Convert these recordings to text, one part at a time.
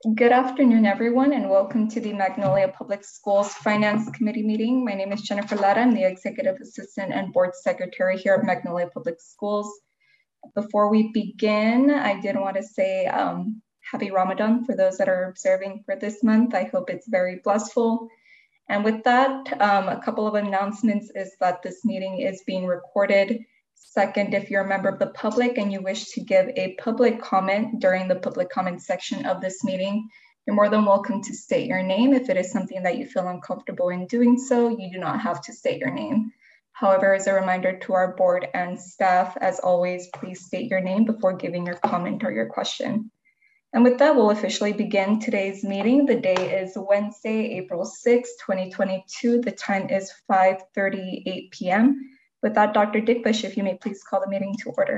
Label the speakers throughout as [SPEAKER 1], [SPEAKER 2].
[SPEAKER 1] Good afternoon, everyone, and welcome to the Magnolia Public Schools Finance Committee meeting. My name is Jennifer Lara. I'm the Executive Assistant and Board Secretary here at Magnolia Public Schools. Before we begin, I did want to say happy Ramadan for those that are observing for this month. I hope it's very blissful. And with that, a couple of announcements is that this meeting is being recorded. Second, if you're a member of the public and you wish to give a public comment during the public comment section of this meeting, you're more than welcome to state your name. If it is something that you feel uncomfortable in doing so, you do not have to state your name. However, as a reminder to our board and staff, as always, please state your name before giving your comment or your question. And with that, we'll officially begin today's meeting. The day is Wednesday, April 6, 2022. The time is 5:38 p.m. With that, Dr. Dickbush, if you may please call the meeting to order.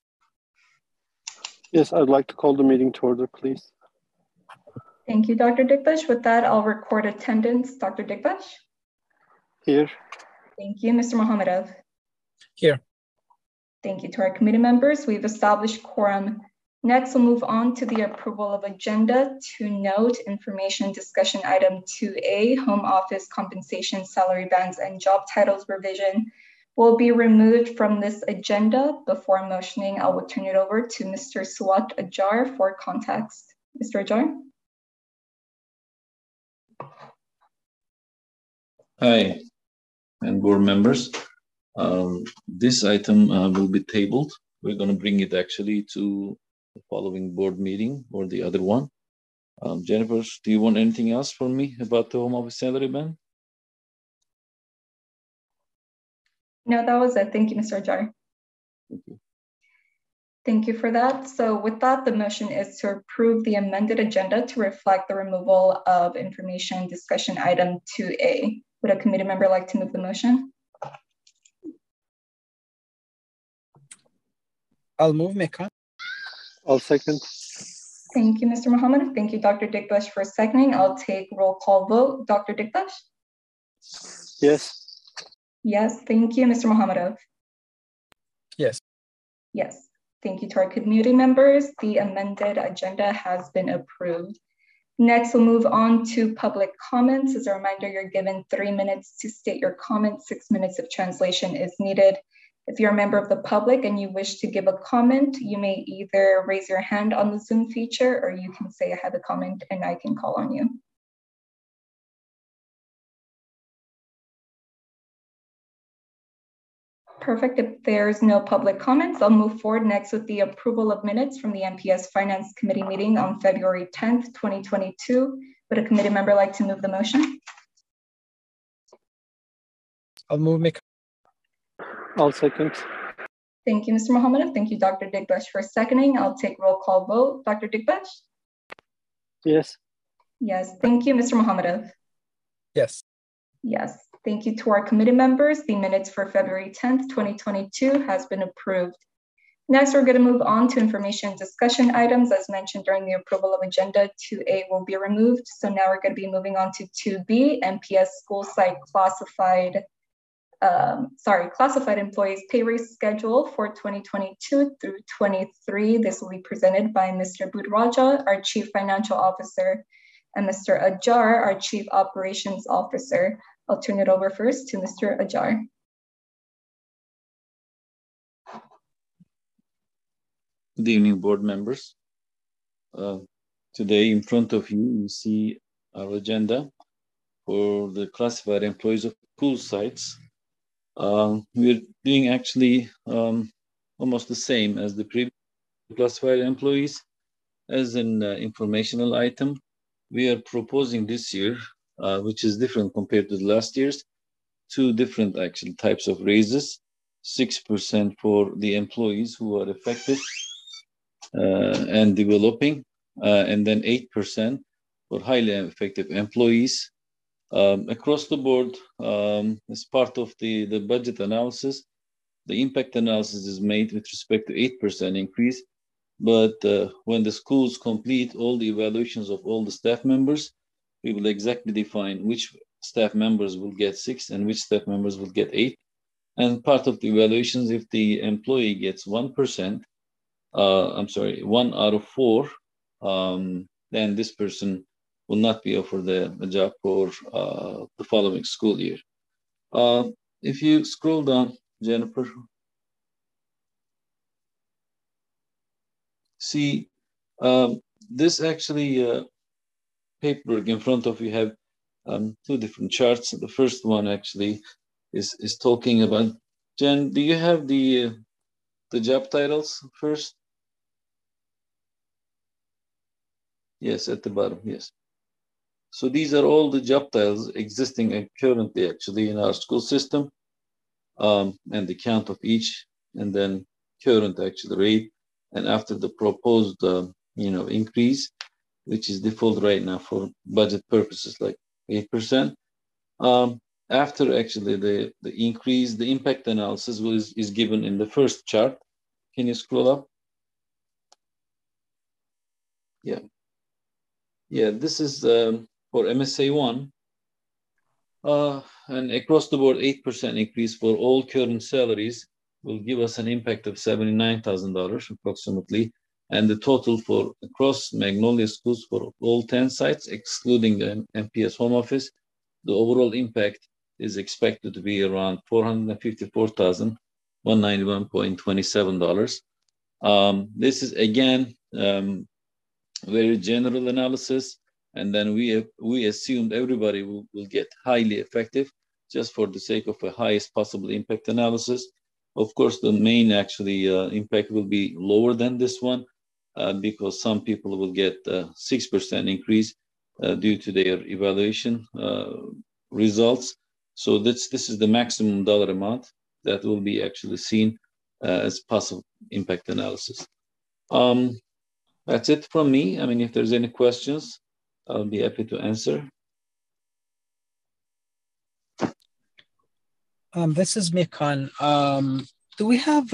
[SPEAKER 2] Yes, I'd like to call the meeting to order, please.
[SPEAKER 1] Thank you, Dr. Dickbush. With that, I'll record attendance. Dr. Dickbush?
[SPEAKER 2] Here.
[SPEAKER 1] Thank you. Mr. Mohammadov?
[SPEAKER 3] Here.
[SPEAKER 1] Thank you to our committee members. We've established quorum. Next, we'll move on to the approval of agenda. To note, information discussion item 2A, home office compensation, salary bands, and job titles revision will be removed from this agenda. Before motioning, I will turn it over to Mr. Suwat Ajar for context. Mr. Ajar?
[SPEAKER 4] Hi, and board members. This item will be tabled. We're going to bring it actually to the following board meeting or the other one. Jennifer, do you want anything else from me about the home office salary band?
[SPEAKER 1] No, that was it. Thank you, Mr. Ajar.
[SPEAKER 4] Thank you.
[SPEAKER 1] Thank you for that. So with that, the motion is to approve the amended agenda to reflect the removal of information discussion item 2A. Would a committee member like to move the motion?
[SPEAKER 3] I'll move, Mecca.
[SPEAKER 2] I'll second.
[SPEAKER 1] Thank you, Mr. Mohammed. Thank you, Dr. Dickbush, for seconding. I'll take roll call vote. Dr. Dickbush?
[SPEAKER 2] Yes.
[SPEAKER 1] Yes, thank you. Mr. Mohammadov?
[SPEAKER 3] Yes.
[SPEAKER 1] Yes, thank you to our committee members. The amended agenda has been approved. Next, we'll move on to public comments. As a reminder, you're given 3 minutes to state your comment. 6 minutes of translation is needed. If you're a member of the public and you wish to give a comment, you may either raise your hand on the Zoom feature or you can say I have a comment and I can call on you. Perfect. If there's no public comments, I'll move forward next with the approval of minutes from the MPS Finance Committee meeting on February 10th, 2022. Would a committee member like to move the motion?
[SPEAKER 3] I'll move, Mecca.
[SPEAKER 2] I'll second.
[SPEAKER 1] Thank you, Mr. Mohammed. Thank you, Dr. Dickbush, for seconding. I'll take roll call vote. Dr. Dickbush?
[SPEAKER 2] Yes.
[SPEAKER 1] Yes. Thank you, Mr. Mohammadov?
[SPEAKER 3] Yes.
[SPEAKER 1] Yes. Thank you to our committee members. The minutes for February 10th, 2022 has been approved. Next, we're going to move on to information discussion items. As mentioned during the approval of agenda, 2A will be removed. So now we're going to be moving on to 2B, MPS school site classified employees pay raise schedule for 2022 through 23. This will be presented by Mr. Budhraja, our Chief Financial Officer, and Mr. Ajar, our Chief Operations Officer. I'll turn it over first to Mr. Ajar.
[SPEAKER 4] Good evening, board members. Today in front of you, you see our agenda for the classified employees of school sites. We're doing actually almost the same as the previous classified employees. As an informational item, we are proposing this year, which is different compared to the last year's, 2 different actual types of raises, 6% for the employees who are affected and developing, and then 8% for highly effective employees. Across the board, as part of the budget analysis, the impact analysis is made with respect to 8% increase. But when the schools complete all the evaluations of all the staff members, we will exactly define which staff members will get 6 and which staff members will get 8. And part of the evaluations, if the employee gets 1%, 1 out of 4, then this person will not be offered a job for the following school year. If you scroll down, Jennifer, see this actually paperwork in front of you have two different charts. The first one actually is talking about, Jen, do you have the job titles first? Yes, at the bottom, yes. So these are all the job titles existing currently actually in our school system, and the count of each, and then current actual rate, and after the proposed increase, which is default right now for budget purposes, like 8%. After actually the increase, the impact analysis is given in the first chart. Can you scroll up? Yeah. Yeah, this is for MSA1, and across the board, 8% increase for all current salaries will give us an impact of $79,000 approximately. And the total for across Magnolia schools for all 10 sites, excluding the MPS home office, the overall impact is expected to be around $454,191.27. This is again very general analysis, and then we assumed everybody will get highly effective just for the sake of a highest possible impact analysis. Of course, the main actually impact will be lower than this one because some people will get 6% increase due to their evaluation results. So this is the maximum dollar amount that will be actually seen as possible impact analysis. That's it from me. I mean, if there's any questions, I'll be happy to answer.
[SPEAKER 3] This is Mikan. Do we have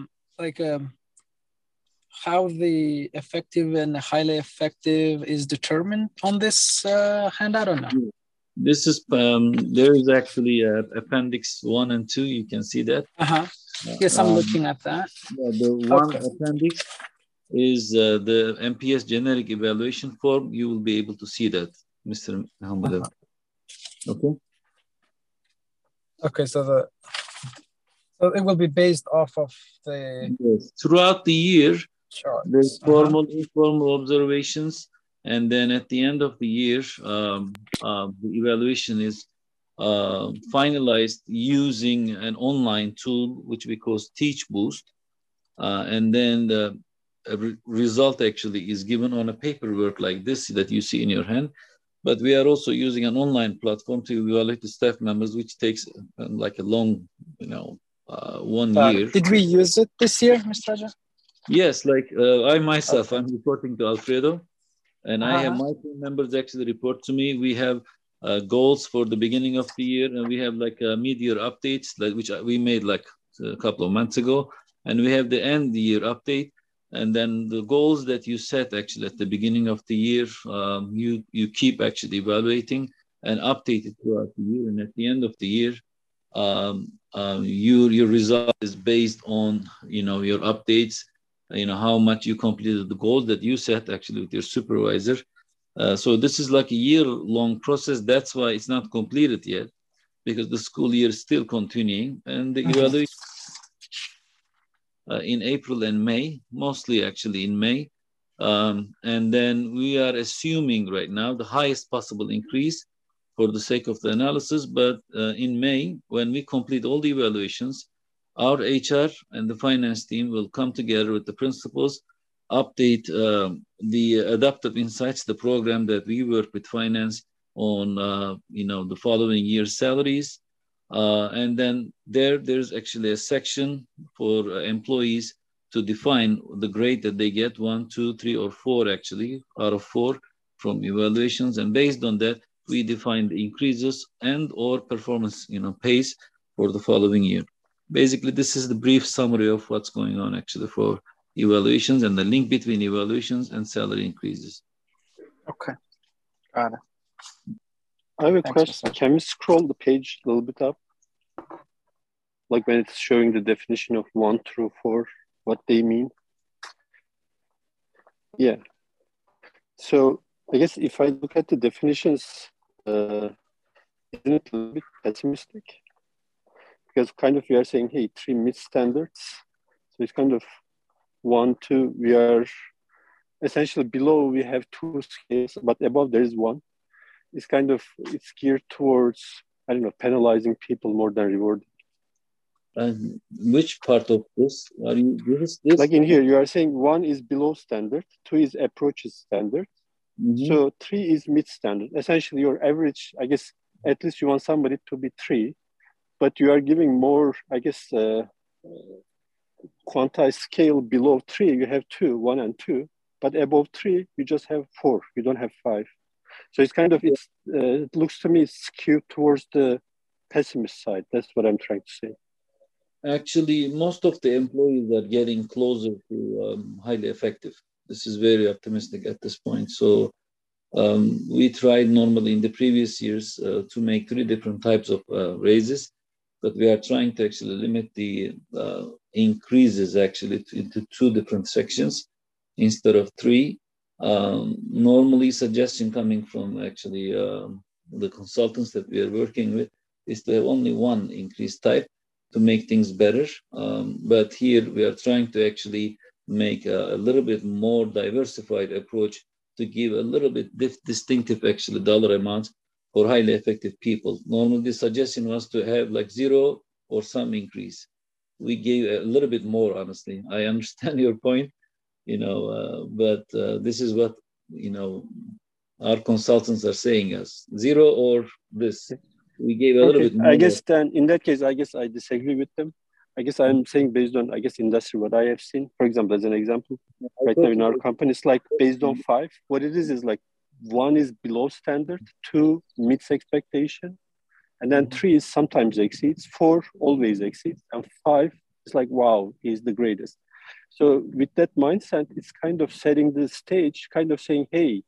[SPEAKER 3] how the effective and highly effective is determined on this handout or no?
[SPEAKER 4] This is there is actually appendix 1 and 2. You can see that.
[SPEAKER 3] Yes, I'm looking at that.
[SPEAKER 4] Yeah, the one appendix is the MPS generic evaluation form. You will be able to see that, Mr. Muhammad. Okay.
[SPEAKER 3] Okay, so it will be based off of the...
[SPEAKER 4] Yes. Throughout the year,
[SPEAKER 3] charts.
[SPEAKER 4] There's formal, informal observations, and then at the end of the year, the evaluation is finalized using an online tool which we call Teach Boost, and then the result actually is given on a paperwork like this that you see in your hand. But we are also using an online platform to evaluate the staff members, which takes like a long, 1 year.
[SPEAKER 3] Did we use it this year, Mr. Raja?
[SPEAKER 4] Yes, like I myself, I'm reporting to Alfredo, and I have my team members actually report to me. We have goals for the beginning of the year, and we have like mid-year updates, which we made like a couple of months ago, and we have the end-year update, and then the goals that you set actually at the beginning of the year, you keep actually evaluating and update it throughout the year, and at the end of the year, your result is based on your updates. How much you completed the goals that you set actually with your supervisor. So this is like a year-long process. That's why it's not completed yet, because the school year is still continuing, and the evaluation in April and May, mostly actually in May. And then we are assuming right now the highest possible increase for the sake of the analysis. But in May, when we complete all the evaluations, our HR and the finance team will come together with the principals, update the Adaptive Insights, the program that we work with finance on, the following year's salaries. And then there's actually a section for employees to define the grade that they get, 1, 2, 3, or 4 actually, out of 4 from evaluations. And based on that, we define the increases and or performance, pace for the following year. Basically, this is the brief summary of what's going on actually for evaluations and the link between evaluations and salary increases.
[SPEAKER 3] Okay, got it.
[SPEAKER 2] I have a question. Can we scroll the page a little bit up? Like when it's showing the definition of 1 through 4, what they mean? Yeah. So I guess if I look at the definitions, isn't it a little bit pessimistic? Because kind of we are saying, hey, 3 mid standards. So it's kind of 1, 2, we are essentially below, we have 2 scales, but above there is 1. It's kind of, it's geared towards, I don't know, penalizing people more than rewarding.
[SPEAKER 4] And which part of this are you? This?
[SPEAKER 2] Like in here, you are saying 1 is below standard, 2 is approaches standard. So 3 is mid standard. Essentially your average, I guess, at least you want somebody to be 3, but you are giving more, I guess, quantized scale below 3, you have 2, 1 and 2, but above 3, you just have 4, you don't have 5. So it's kind of, it looks to me skewed towards the pessimist side. That's what I'm trying to say.
[SPEAKER 4] Actually, most of the employees are getting closer to highly effective. This is very optimistic at this point. So we tried normally in the previous years to make 3 different types of raises, but we are trying to actually limit the increases actually into 2 different sections instead of 3. Normally suggestion coming from actually the consultants that we are working with is to have only 1 increase type to make things better. But here we are trying to actually make a little bit more diversified approach to give a little bit distinctive actually dollar amounts for highly effective people. Normally the suggestion was to have like 0 or some increase. We gave a little bit more, honestly. I understand your point, but this is what, our consultants are saying us, 0 or this. We gave a little bit more.
[SPEAKER 2] I guess then in that case, I guess I disagree with them. I guess I'm saying based on, I guess, industry, what I have seen. For example, as an example, right now in our company, it's like based on 5. What it is like 1 is below standard, 2 meets expectation, and then 3 is sometimes exceeds, 4 always exceeds, and 5 is like, wow, he's the greatest. So with that mindset, it's kind of setting the stage, kind of saying, hey,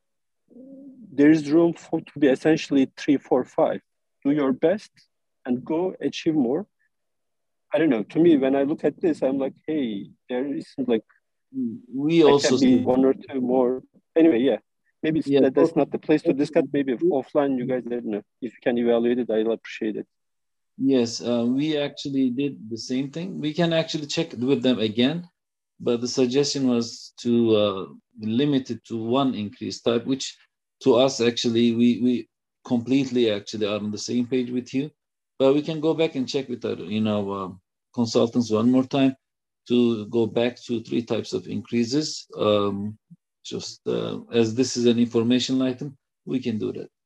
[SPEAKER 2] there is room for to be essentially 3, 4, 5. Do your best and go achieve more. I don't know. To me, when I look at this, I'm like, hey, there isn't like
[SPEAKER 4] we also
[SPEAKER 2] can be 1 or 2 more. Anyway, yeah, maybe that's not the place to discuss. Maybe offline, you guys, I don't know. If you can evaluate it, I'll appreciate it.
[SPEAKER 4] Yes, we actually did the same thing. We can actually check with them again, but the suggestion was to limit it to 1 increase type, which to us actually we completely actually are on the same page with you. But we can go back and check with our consultants 1 more time to go back to 3 types of increases. Just as this is an information item, we can do that.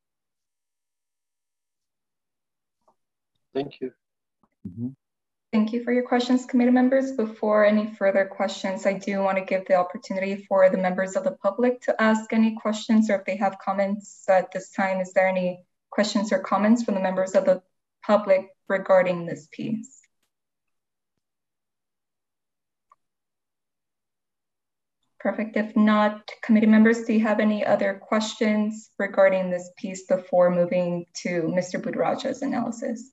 [SPEAKER 2] Thank you.
[SPEAKER 4] Mm-hmm.
[SPEAKER 1] Thank you for your questions, committee members. Before any further questions, I do want to give the opportunity for the members of the public to ask any questions, or if they have comments at this time. Is there any questions or comments from the members of the public regarding this piece? Perfect. If not, committee members, do you have any other questions regarding this piece before moving to Mr. Budaraja's analysis?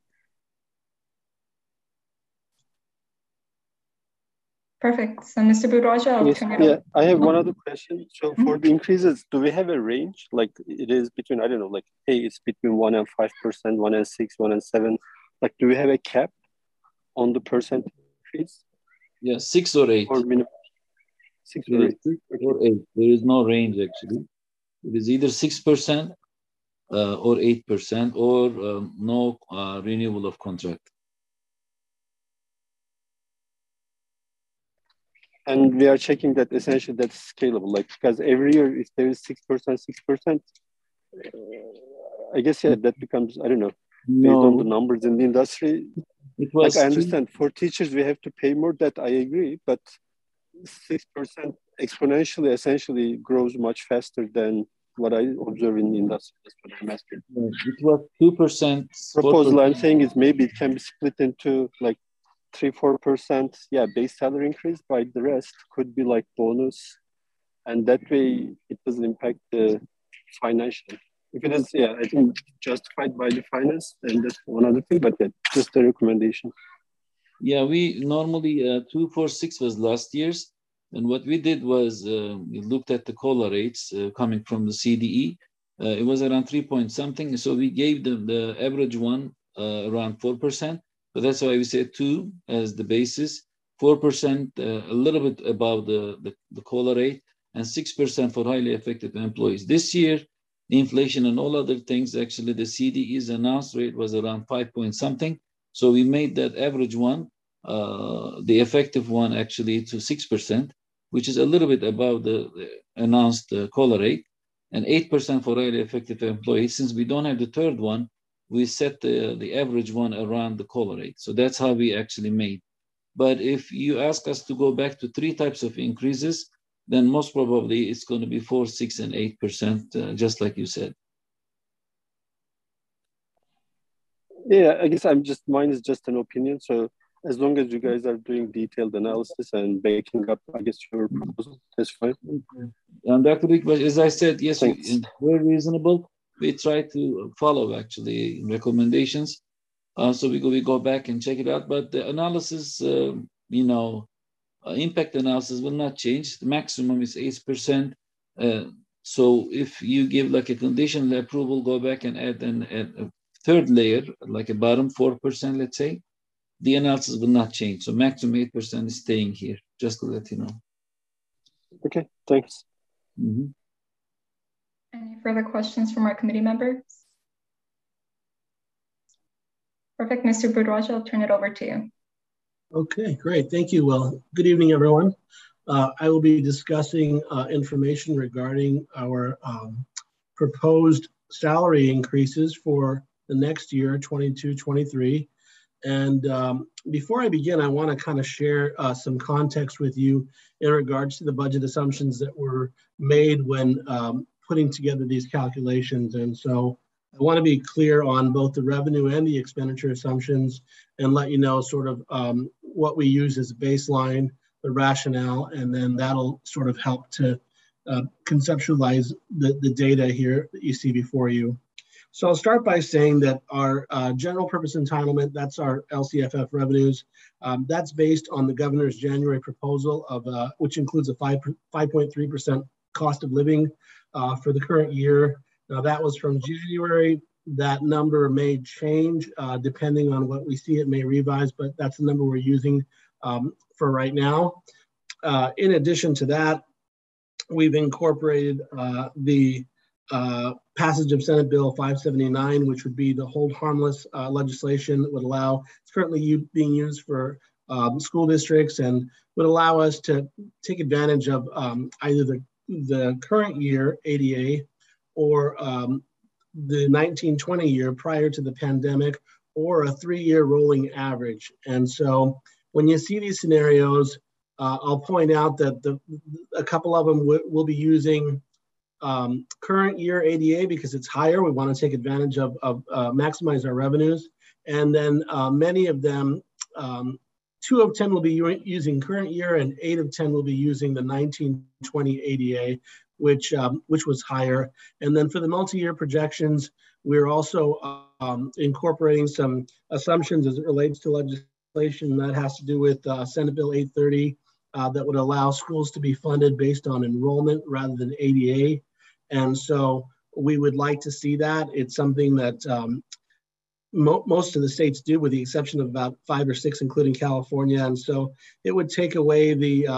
[SPEAKER 1] Perfect. So, Mr. Budaraja, I'll turn it over.
[SPEAKER 2] Yeah, I have one other question. So for the increases, do we have a range? Like it is between, I don't know, like, hey, it's between 1 and 5%, 1 and 6, 1 and 7. Like, do we have a cap on the percent increase?
[SPEAKER 4] Yeah, 6 or 8.
[SPEAKER 2] Or minimum? 6 or 8.
[SPEAKER 4] 6 or 8. There is no range actually. It is either 6% or 8% or no renewal of contract.
[SPEAKER 2] And we are checking that essentially that's scalable, like, because every year if there is 6%, I guess, yeah, that becomes, I don't know, based on the numbers in the industry.
[SPEAKER 4] It was
[SPEAKER 2] like, I understand for teachers, we have to pay more, that I agree, but 6% exponentially essentially grows much faster than what I observe in the industry. That's what I'm asking.
[SPEAKER 4] It was 2%.
[SPEAKER 2] Proposal I'm saying is maybe it can be split into like 3-4%, yeah, base salary increase, by the rest could be like bonus, and that way it doesn't impact the financial. If it is, yeah, I think justified by the finance, then that's one other thing, but yeah, just a recommendation.
[SPEAKER 4] Yeah, we normally 246 was last year's. And what we did was we looked at the COLA rates coming from the CDE. It was around 3 point something. So we gave them the average one around 4%. So that's why we say 2 as the basis, 4% a little bit above the COLA rate, and 6% for highly effective employees. This year, the inflation and all other things, actually the CDE's announced rate was around 5 point something. So we made that average one, the effective one actually to 6%, which is a little bit above the announced COLA rate, and 8% for highly effective employees. Since we don't have the third one, we set the average one around the COLA rate. So that's how we actually made. But if you ask us to go back to 3 types of increases, then most probably it's going to be 4, 6, and 8%, just like you said.
[SPEAKER 2] Yeah, I guess mine is just an opinion. So as long as you guys are doing detailed analysis and backing up, I guess, your proposal, that's fine.
[SPEAKER 4] And Dr. Bikbash, as I said, yes, it's very reasonable. We try to follow actually recommendations. So we go back and check it out. But the analysis, impact analysis will not change. The maximum is 8%. So if you give like a conditional approval, go back and add a third layer, like a bottom 4%, let's say, the analysis will not change. So maximum 8% is staying here, just to let you know.
[SPEAKER 2] Okay, thanks.
[SPEAKER 4] Mm-hmm.
[SPEAKER 1] Any further questions from our committee members? Perfect, Mr. Budwaj, I'll turn it over to you.
[SPEAKER 5] Okay, great, thank you. Well, good evening, everyone. I will be discussing information regarding our proposed salary increases for the next year, 22-23. And before I begin, I want to kind of share some context with you in regards to the budget assumptions that were made when putting together these calculations. And so I want to be clear on both the revenue and the expenditure assumptions and let you know sort of what we use as a baseline, the rationale, and then that'll sort of help to conceptualize the data here that you see before you. So I'll start by saying that our general purpose entitlement, that's our LCFF revenues, that's based on the governor's January proposal of which includes a 5.3% cost of living for the current year. Now that was from January. That number may change depending on what we see. It may revise, but that's the number we're using for right now. In addition to that, we've incorporated the passage of Senate Bill 579, which would be the hold harmless legislation that would allow, it's currently being used for school districts and would allow us to take advantage of either the current year ADA or the 1920 year prior to the pandemic, or a 3-year rolling average. And so when you see these scenarios, I'll point out that a couple of them will be using current year ADA because it's higher. We want to take advantage of maximize our revenues. And then many of them, 2 of 10 will be using current year and 8 of 10 will be using the 1920 ADA, which was higher. And then for the multi-year projections, we're also incorporating some assumptions as it relates to legislation that has to do with Senate Bill 830 that would allow schools to be funded based on enrollment rather than ADA. And so we would like to see that. It's something that most of the states do, with the exception of about 5 or 6, including California. And so it would take away the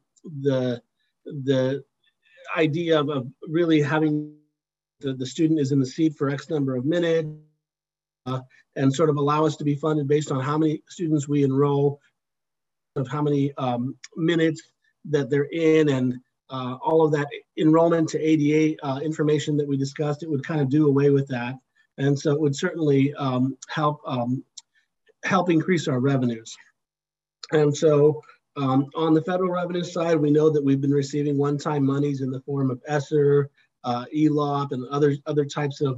[SPEAKER 5] idea of really having the student is in the seat for X number of minutes and sort of allow us to be funded based on how many students we enroll, of how many minutes that they're in, and all of that enrollment to ADA information that we discussed. It would kind of do away with that. And so it would certainly help increase our revenues. And so on the federal revenue side, we know that we've been receiving one-time monies in the form of ESSER, ELOP, and other types of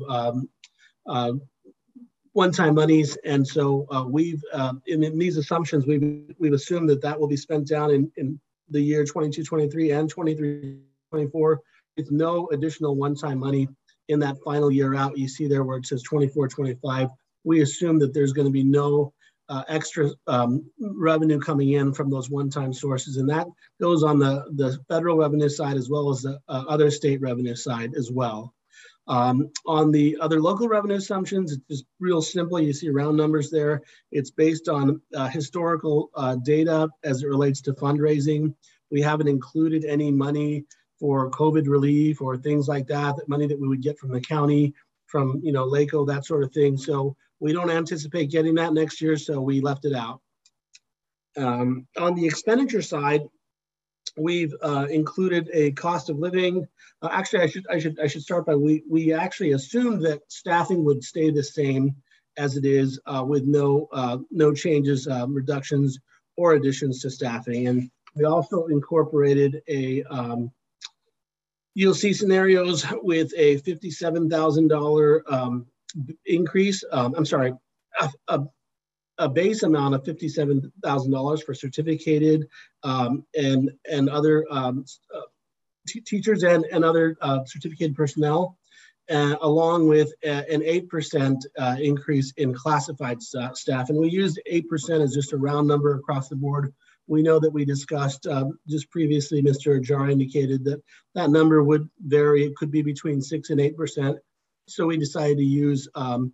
[SPEAKER 5] one-time monies. And so we've, in these assumptions, we've assumed that will be spent down in the year 22-23 and 23-24 with no additional one-time money in that final year out. You see there where it says 24-25. We assume that there's going to be no extra revenue coming in from those one-time sources. And that goes on the federal revenue side as well as the other state revenue side as well. On the other local revenue assumptions, it's just real simple. You see round numbers there. It's based on historical data as it relates to fundraising. We haven't included any money for COVID relief or things like that, money that we would get from the county, from LACO, that sort of thing. So we don't anticipate getting that next year, so we left it out. On the expenditure side, we've included a cost of living. Actually, I should start by we actually assumed that staffing would stay the same as it is with no changes, reductions, or additions to staffing. And we also incorporated a you'll see scenarios with a $57,000 increase. I'm sorry, a base amount of $57,000 for certificated and other teachers and other certificated personnel, along with an 8% increase in classified staff. And we used 8% as just a round number across the board. We know that we discussed just previously, Mr. Ajar indicated that that number would vary. It could be between 6 and 8%. So we decided to use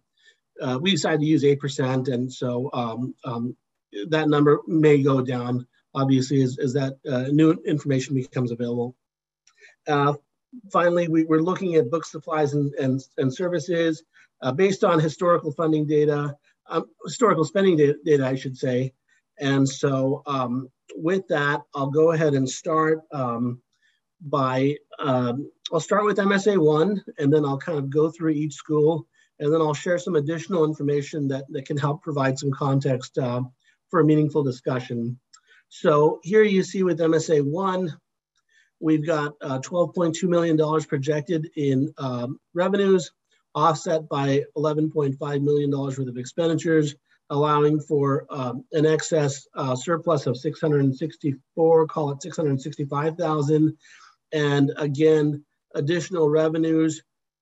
[SPEAKER 5] 8%, and so that number may go down, obviously, as that new information becomes available. Finally, we're looking at book supplies and services based on historical funding data, historical spending data, I should say. And so with that, I'll go ahead and start I'll start with MSA1, and then I'll kind of go through each school, and then I'll share some additional information that can help provide some context for a meaningful discussion. So here you see with MSA1, we've got $12.2 million projected in revenues, offset by $11.5 million worth of expenditures, allowing for an excess surplus of 664, call it 665,000. And again, additional revenues,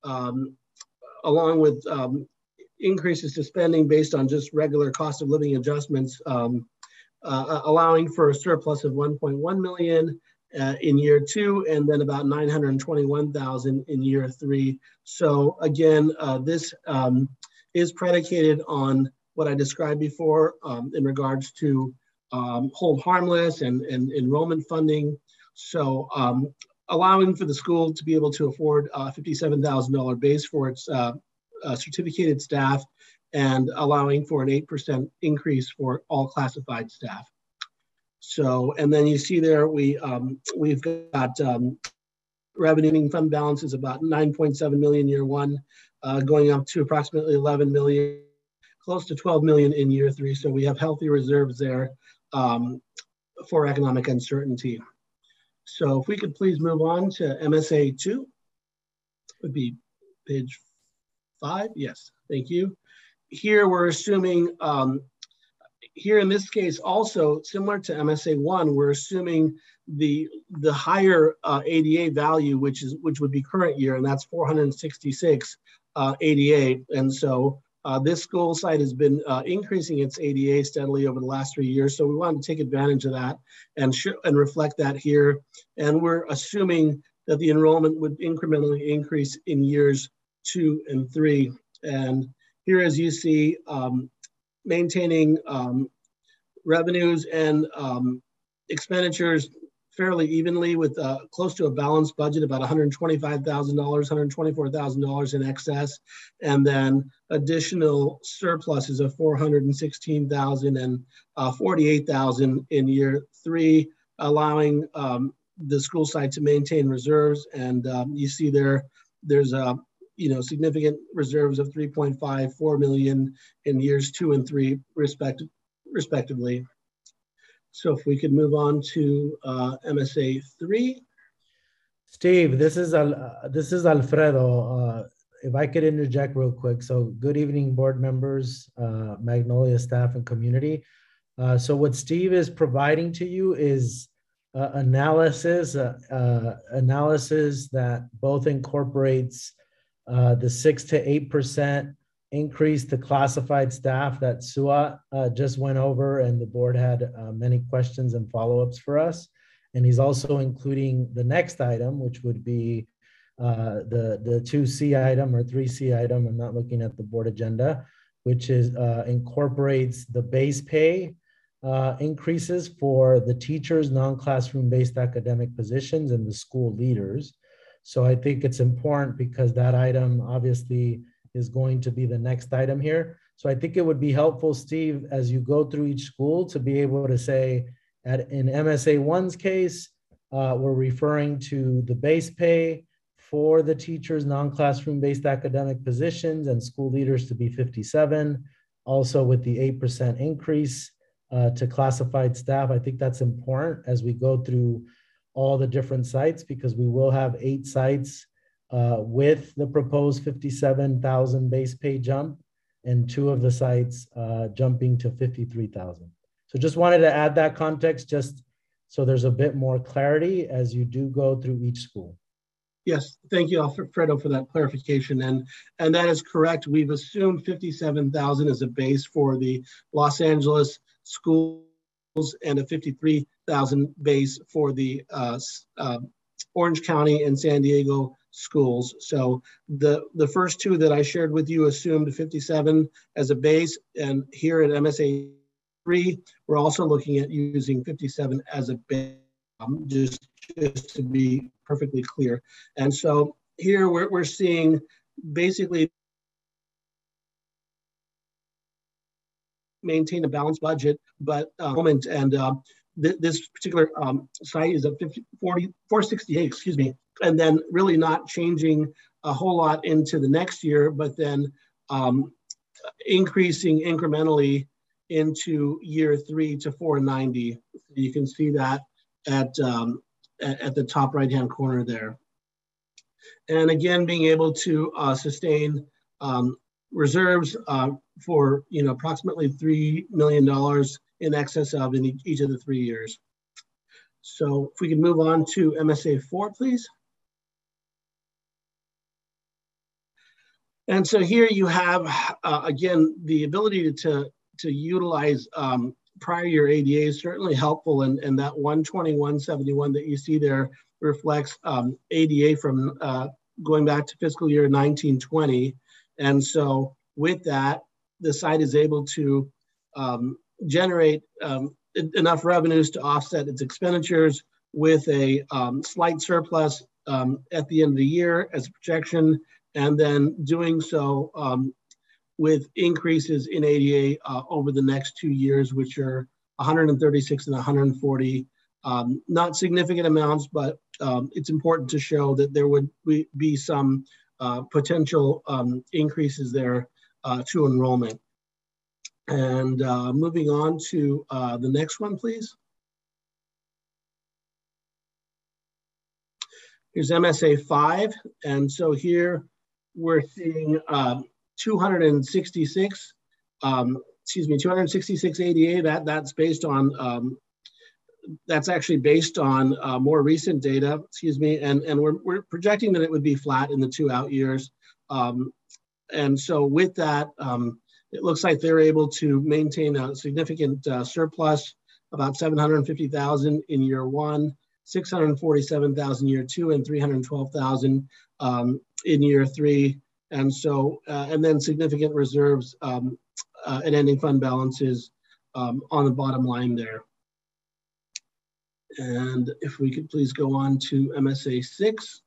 [SPEAKER 5] along with increases to spending based on just regular cost of living adjustments, allowing for a surplus of 1.1 million in year 2, and then about 921,000 in year 3. So again, this is predicated on what I described before in regards to hold harmless and enrollment funding. So allowing for the school to be able to afford a $57,000 base for its certificated staff, and allowing for an 8% increase for all classified staff. So, and then you see there, we've got revenue fund balance is about 9.7 million year 1, going up to approximately 11 million, close to 12 million in year 3. So we have healthy reserves there for economic uncertainty. So if we could please move on to MSA 2, would be page 5. Yes, thank you. Here we're assuming, here in this case also similar to MSA 1, we're assuming the higher ADA value, which would be current year, and that's 466 ADA. And so this school site has been increasing its ADA steadily over the last 3 years. So we want to take advantage of that and reflect that here. And we're assuming that the enrollment would incrementally increase in years 2 and 3. And here, as you see, maintaining revenues and expenditures fairly evenly, with close to a balanced budget, about $125,000, $124,000 in excess, and then additional surpluses of $416,000 and $48,000 in year 3, allowing the school site to maintain reserves. And you see there's significant reserves of 3.54 million in years 2 and 3 respectively. So if we could move on to MSA 3.
[SPEAKER 6] Steve, this is Alfredo. If I could interject real quick. So good evening, board members, Magnolia staff and community. So what Steve is providing to you is analysis that both incorporates the 6 to 8% increase to classified staff that Suat just went over, and the board had many questions and follow-ups for us. And he's also including the next item, which would be the 2C item or 3C item. I'm not looking at the board agenda, which is incorporates the base pay increases for the teachers, non-classroom based academic positions, and the school leaders. So I think it's important because that item obviously is going to be the next item here. So I think it would be helpful, Steve, as you go through each school to be able to say, in MSA1's case, we're referring to the base pay for the teachers, non-classroom based academic positions, and school leaders to be 57, also with the 8% increase to classified staff. I think that's important as we go through all the different sites, because we will have 8 sites with the proposed 57,000 base pay jump, and 2 of the sites jumping to 53,000. So just wanted to add that context just so there's a bit more clarity as you do go through each school.
[SPEAKER 5] Yes, thank you, Alfredo, for that clarification. And that is correct. We've assumed 57,000 as a base for the Los Angeles schools and a 53,000 base for the Orange County and San Diego schools. So the first 2 that I shared with you assumed 57 as a base, and here at MSA 3, we're also looking at using 57 as a base, just to be perfectly clear. And so here we're seeing basically maintain a balanced budget, but this particular site is at 468, excuse me, and then really not changing a whole lot into the next year, but then increasing incrementally into year 3 to 490. You can see that at the top right-hand corner there. And again, being able to sustain reserves for approximately $3 million in excess of in each of the 3 years. So if we can move on to MSA 4, please. And so here you have, again, the ability to utilize prior year ADA is certainly helpful, and that 121.71 that you see there reflects ADA from going back to fiscal year 1920. And so with that, the site is able to generate enough revenues to offset its expenditures with a slight surplus at the end of the year as a projection, and then doing so with increases in ADA over the next 2 years, which are 136 and 140. Not significant amounts, but it's important to show that there would be some potential increases there to enrollment. And moving on to the next one, please. Here's MSA 5. And so here we're seeing 266 ADA. That's based on that's actually based on more recent data, and we're projecting that it would be flat in the 2 out years. And so with that, it looks like they're able to maintain a significant surplus, about 750,000 in year 1, 647,000 year 2, and 312,000 in year 3. And so, and then significant reserves and ending fund balances on the bottom line there. And if we could please go on to MSA 6.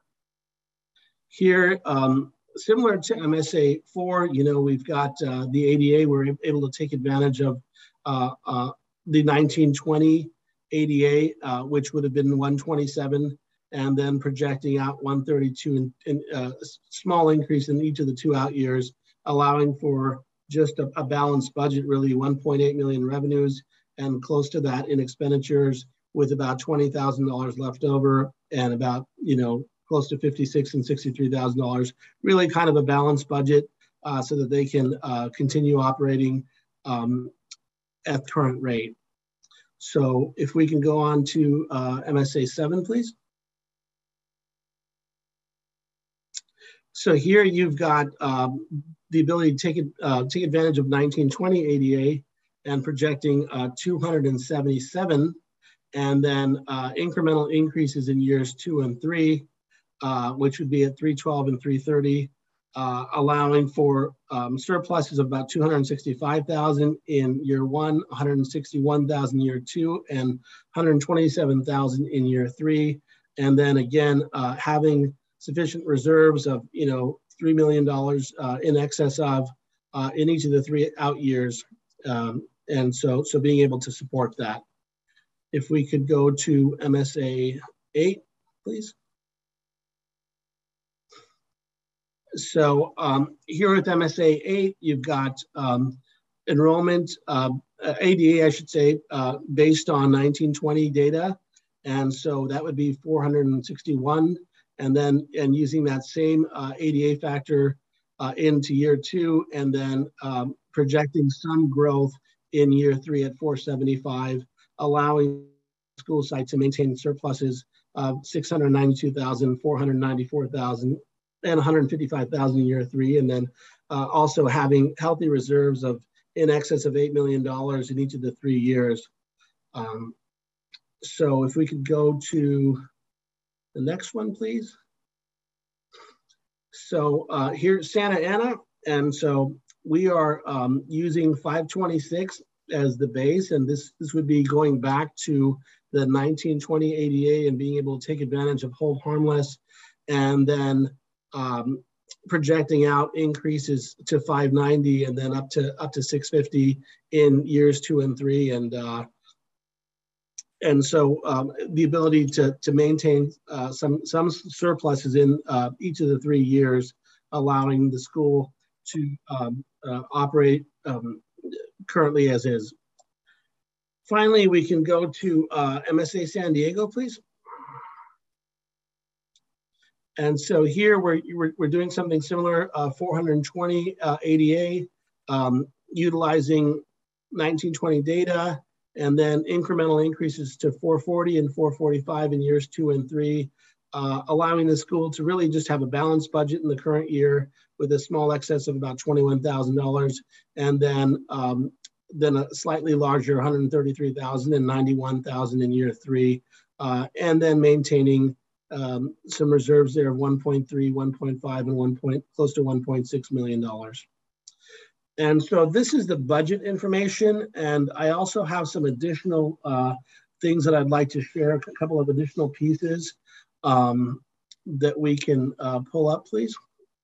[SPEAKER 5] Here, similar to MSA 4, we've got the ADA. We're able to take advantage of the 1920 ADA, which would have been 127, and then projecting out 132 and a small increase in each of the 2 out years, allowing for just a balanced budget, really 1.8 million revenues and close to that in expenditures, with about $20,000 left over and about, close to $56,000 and $63,000, really kind of a balanced budget so that they can continue operating at current rate. So if we can go on to MSA 7, please. So here you've got the ability to take advantage of 1920 ADA and projecting 277, and then incremental increases in years 2 and 3, which would be at 312 and 330, allowing for surpluses of about 265,000 in year 1, 161,000 in year 2, and 127,000 in year 3. And then again, having sufficient reserves of $3 million in excess of in each of the 3 out years, and so being able to support that. If we could go to MSA 8, please. So here with MSA 8, you've got enrollment, ADA, I should say, based on 1920 data. And so that would be 461. And using that same ADA factor into year 2, and then projecting some growth in year 3 at 475, allowing school site to maintain surpluses of 692,000, 494,000, and 155,000 in year 3, and then also having healthy reserves of in excess of $8 million in each of the 3 years. So if we could go to the next one, please. So here's Santa Ana, and so we are using 526 as the base, and this would be going back to the 1920 ADA and being able to take advantage of hold harmless, and then projecting out increases to 590 and then up to 650 in years 2 and 3, and so the ability to maintain some surpluses in each of the 3 years, allowing the school to operate currently as is. Finally, we can go to MSA San Diego, please. And so here we're doing something similar, 420 ADA, utilizing 1920 data, and then incremental increases to 440 and 445 in years 2 and 3, allowing the school to really just have a balanced budget in the current year with a small excess of about $21,000, and then a slightly larger 133,000 and 91,000 in year 3, and then maintaining some reserves there of 1.3, 1.5, and close to $1.6 million. And so this is the budget information, and I also have some additional things that I'd like to share, a couple of additional pieces that we can pull up, please.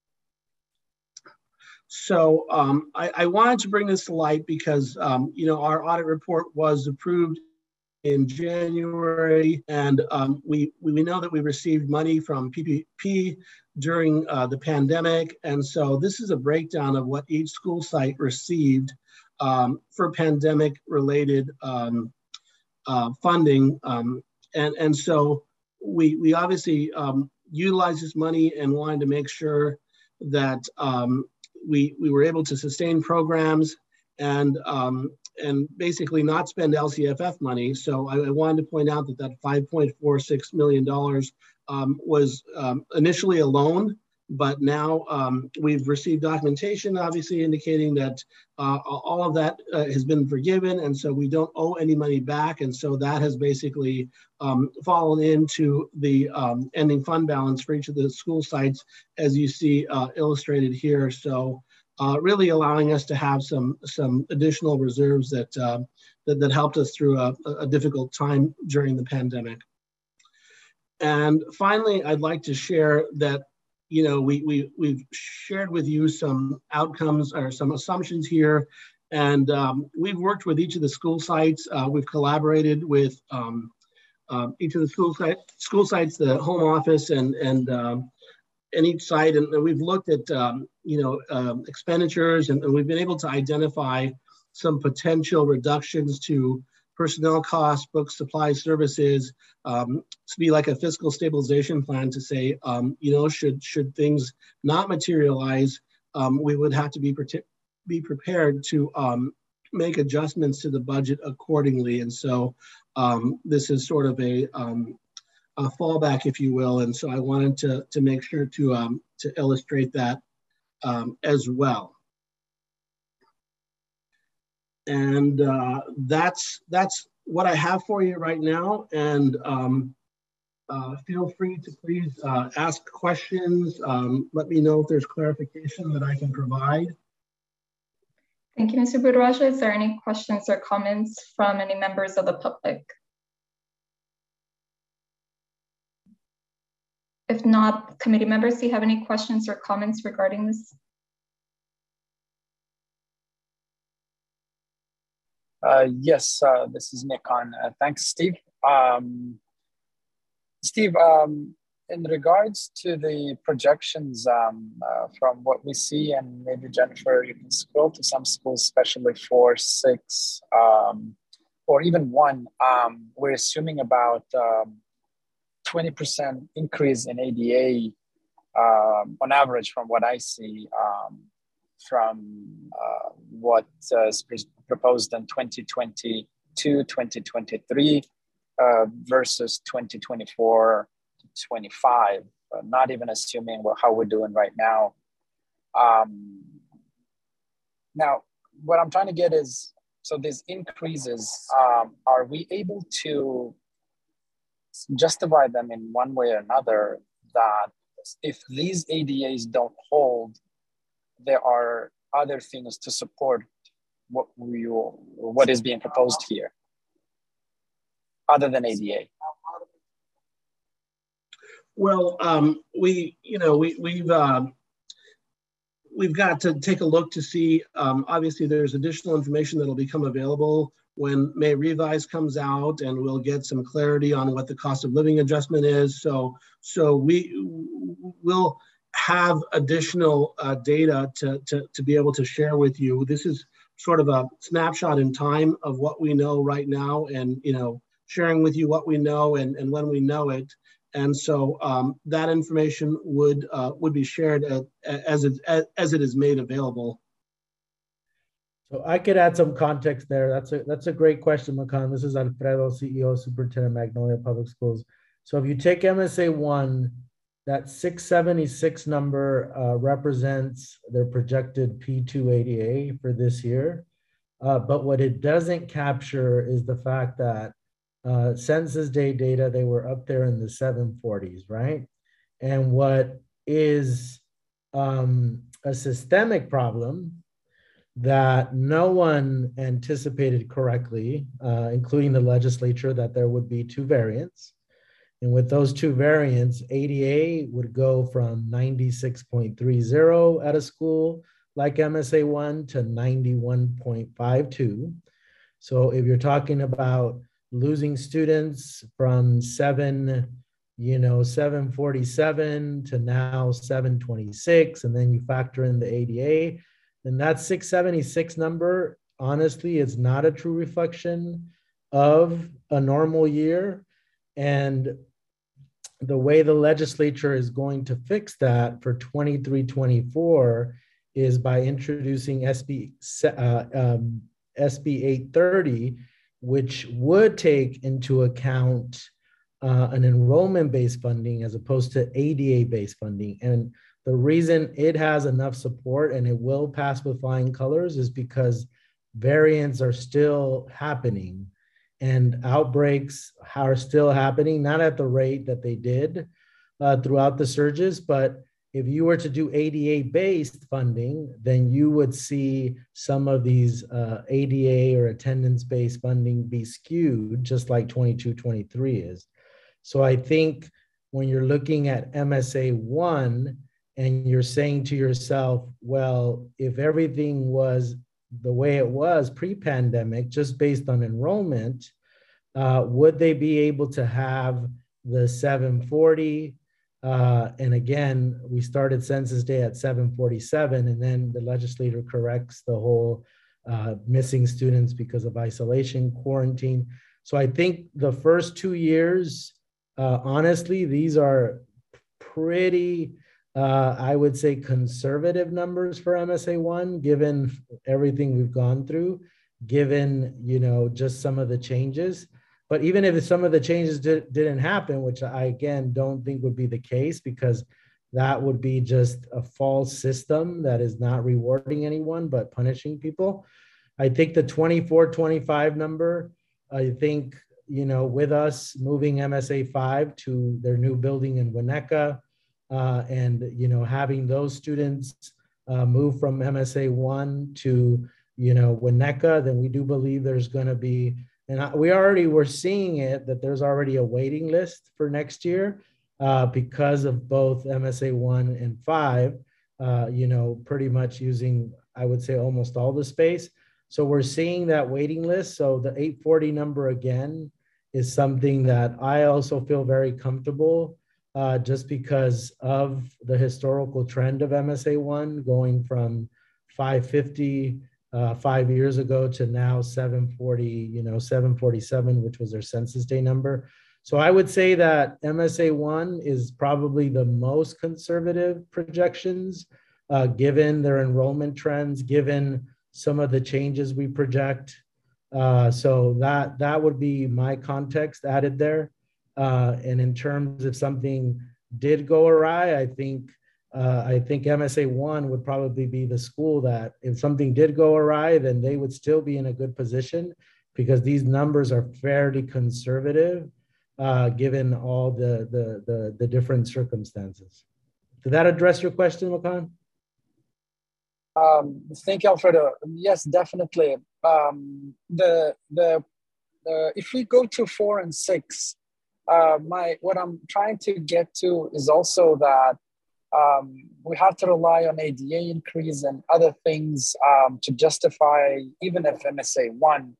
[SPEAKER 5] So I wanted to bring this to light because our audit report was approved in January, and we know that we received money from PPP during the pandemic, and so this is a breakdown of what each school site received for pandemic-related funding, and so we obviously utilized this money and wanted to make sure that we were able to sustain programs and basically not spend LCFF money. So I wanted to point out that $5.46 million was initially a loan, but now we've received documentation, obviously indicating that all of that has been forgiven, and so we don't owe any money back, and so that has basically fallen into the ending fund balance for each of the school sites, as you see illustrated here. So really allowing us to have some additional reserves that helped us through a difficult time during the pandemic. And finally, I'd like to share that we've shared with you some outcomes or some assumptions here, and we've worked with each of the school sites. We've collaborated with each of the school sites, the home office, and each site, and we've looked at expenditures, and we've been able to identify some potential reductions to personnel costs, books, supplies, services, to be like a fiscal stabilization plan to say, should things not materialize, we would have to be prepared to make adjustments to the budget accordingly. And so this is sort of a fallback, if you will. And so I wanted to make sure to illustrate that as well. And that's what I have for you right now. And feel free to please ask questions. Let me know if there's clarification that I can provide.
[SPEAKER 1] Thank you, Mr. Budaraja. Is there any questions or comments from any members of the public? If not, committee members, do you have any questions or comments regarding this?
[SPEAKER 7] Yes, this is Nikon. Thanks, Steve. Steve, in regards to the projections from what we see, and maybe Jennifer, you can scroll to some schools, especially 4, 6, or even 1, we're assuming about 20% increase in ADA on average from what I see from what is proposed in 2022, 2023 versus 2024 to 25, not even assuming how we're doing right now. Now, what I'm trying to get is, so these increases, are we able to justify them in one way or another, that if these ADAs don't hold, there are other things to support what is being proposed here, other than ADA?
[SPEAKER 5] Well, we've got to take a look to see. Obviously, there's additional information that will become available when May Revise comes out, and we'll get some clarity on what the cost of living adjustment is. So we will have additional data to be able to share with you. This is sort of a snapshot in time of what we know right now, and sharing with you what we know and when we know it. And so that information would be shared as it is made available.
[SPEAKER 6] So I could add some context there. That's a great question, Makan. This is Alfredo, CEO, Superintendent, Magnolia Public Schools. So if you take MSA 1, that 676 number represents their projected P2 ADA for this year. But what it doesn't capture is the fact that census day data, they were up there in the 740s, right? And what is a systemic problem that no one anticipated correctly, including the legislature, that there would be 2 variants. And with those 2 variants, ADA would go from 96.30 at a school like MSA 1 to 91.52. So if you're talking about losing students from 747 to now 726, and then you factor in the ADA, then that 676 number, honestly, is not a true reflection of a normal year. And the way the legislature is going to fix that for 23-24 is by introducing SB 830, which would take into account an enrollment-based funding as opposed to ADA-based funding. And the reason it has enough support and it will pass with flying colors is because variants are still happening and outbreaks are still happening, not at the rate that they did throughout the surges. But if you were to do ADA-based funding, then you would see some of these ADA or attendance-based funding be skewed, just like 22-23 is. So I think when you're looking at MSA 1 and you're saying to yourself, well, if everything was the way it was pre-pandemic, just based on enrollment, would they be able to have the 740? And again, we started census day at 747, and then the legislator corrects the whole missing students because of isolation, quarantine. So I think the first 2 years, honestly, these are pretty, I would say, conservative numbers for MSA 1, given everything we've gone through, given, just some of the changes. But even if some of the changes didn't happen, which I, again, don't think would be the case, because that would be just a false system that is not rewarding anyone, but punishing people. I think the 24-25 number, I think, with us moving MSA 5 to their new building in Winnetka, and, having those students move from MSA 1 to, Winnetka, then we do believe there's going to be, and we already were seeing it, that there's already a waiting list for next year because of both MSA 1 and 5, pretty much using, I would say, almost all the space. So we're seeing that waiting list. So the 840 number again is something that I also feel very comfortable just because of the historical trend of MSA 1 going from 550 5 years ago to now 740, 747, which was their census day number. So I would say that MSA 1 is probably the most conservative projections, given their enrollment trends, given some of the changes we project. So that would be my context added there. And in terms of something did go awry, I think MSA 1 would probably be the school that if something did go awry, then they would still be in a good position, because these numbers are fairly conservative, given all the different circumstances. Did that address your question, Makan?
[SPEAKER 7] Thank you, Alfredo. Yes, definitely. If we go to 4 and 6, what I'm trying to get to is also that we have to rely on ADA increase and other things to justify, even if MSA 1,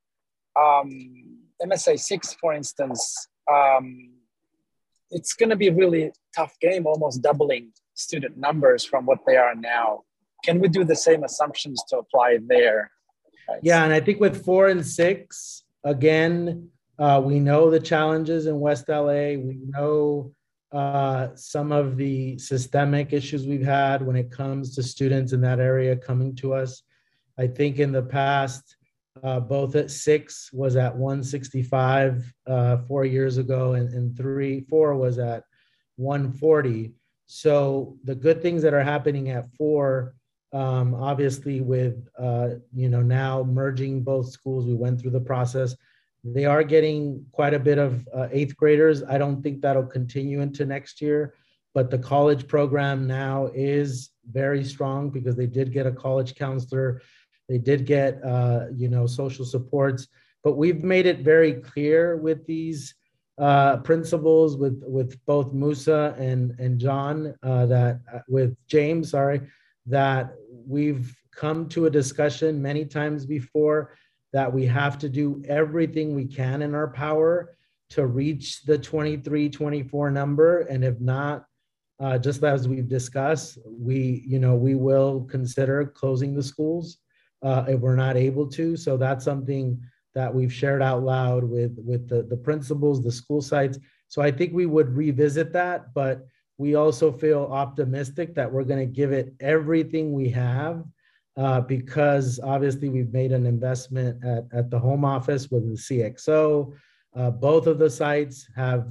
[SPEAKER 7] MSA 6, for instance, it's going to be a really tough game, almost doubling student numbers from what they are now. Can we do the same assumptions to apply there? Right.
[SPEAKER 6] Yeah, and I think with 4 and 6, again, we know the challenges in West LA. We know some of the systemic issues we've had when it comes to students in that area coming to us. I think in the past, both at 6 was at 165 4 years ago, and 4 was at 140. So the good things that are happening at 4, obviously with, now merging both schools, we went through the process. They are getting quite a bit of 8th graders. I don't think that'll continue into next year, but the college program now is very strong because they did get a college counselor. They did get, social supports, but we've made it very clear with these principals, with both Musa and John, with James, that we've come to a discussion many times before that we have to do everything we can in our power to reach the 23-24 number. And if not, just as we've discussed, we will consider closing the schools if we're not able to. So that's something that we've shared out loud with the principals, the school sites. So I think we would revisit that, but we also feel optimistic that we're going to give it everything we have, because obviously we've made an investment at the home office with the CXO. Both of the sites have,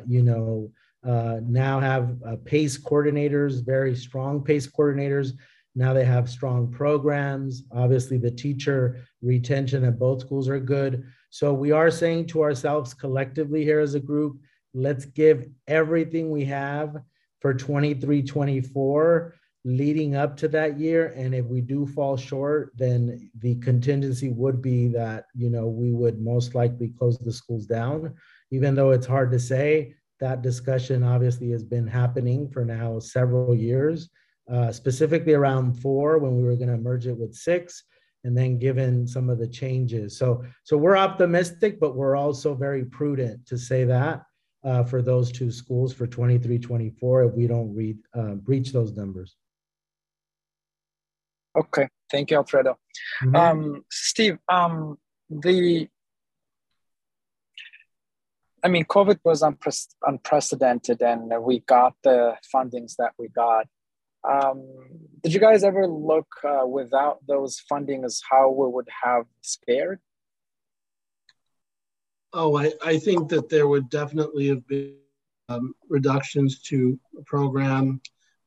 [SPEAKER 6] now have PACE coordinators, very strong PACE coordinators. Now they have strong programs. Obviously the teacher retention at both schools are good. So we are saying to ourselves collectively here as a group, let's give everything we have for 23-24 leading up to that year. And if we do fall short, then the contingency would be that, we would most likely close the schools down. Even though it's hard to say, that discussion obviously has been happening for now several years, specifically around 4 when we were going to merge it with 6, and then given some of the changes. So we're optimistic, but we're also very prudent to say that for those 2 schools for 23-24 if we don't reach those numbers.
[SPEAKER 7] Okay, thank you, Alfredo. Mm-hmm. Steve, COVID was unprecedented, and we got the fundings that we got. Did you guys ever look without those fundings how we would have scared?
[SPEAKER 5] Oh, I think that there would definitely have been reductions to program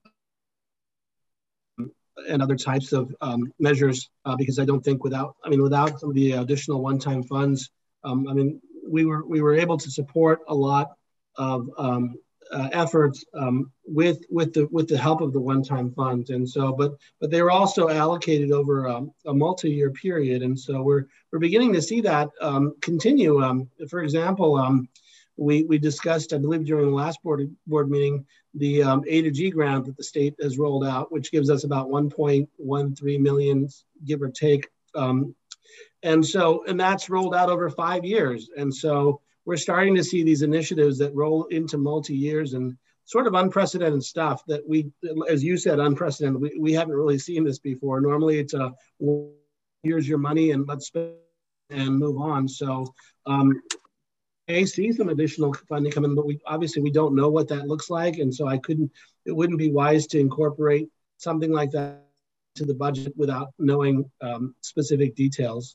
[SPEAKER 5] and other types of measures because I don't think without some of the additional one-time funds, we were able to support a lot of efforts with the help of the one-time funds, and so but they were also allocated over a multi-year period, and so we're beginning to see that continue. For example, we discussed, I believe, during the last board meeting, the A to G grant that the state has rolled out, which gives us about 1.13 million, give or take. And that's rolled out over 5 years. And so we're starting to see these initiatives that roll into multi-years and sort of unprecedented stuff that we, as you said, unprecedented. We haven't really seen this before. Normally it's here's your money and let's spend and move on. So I see some additional funding coming, but we don't know what that looks like. And so it wouldn't be wise to incorporate something like that to the budget without knowing specific details.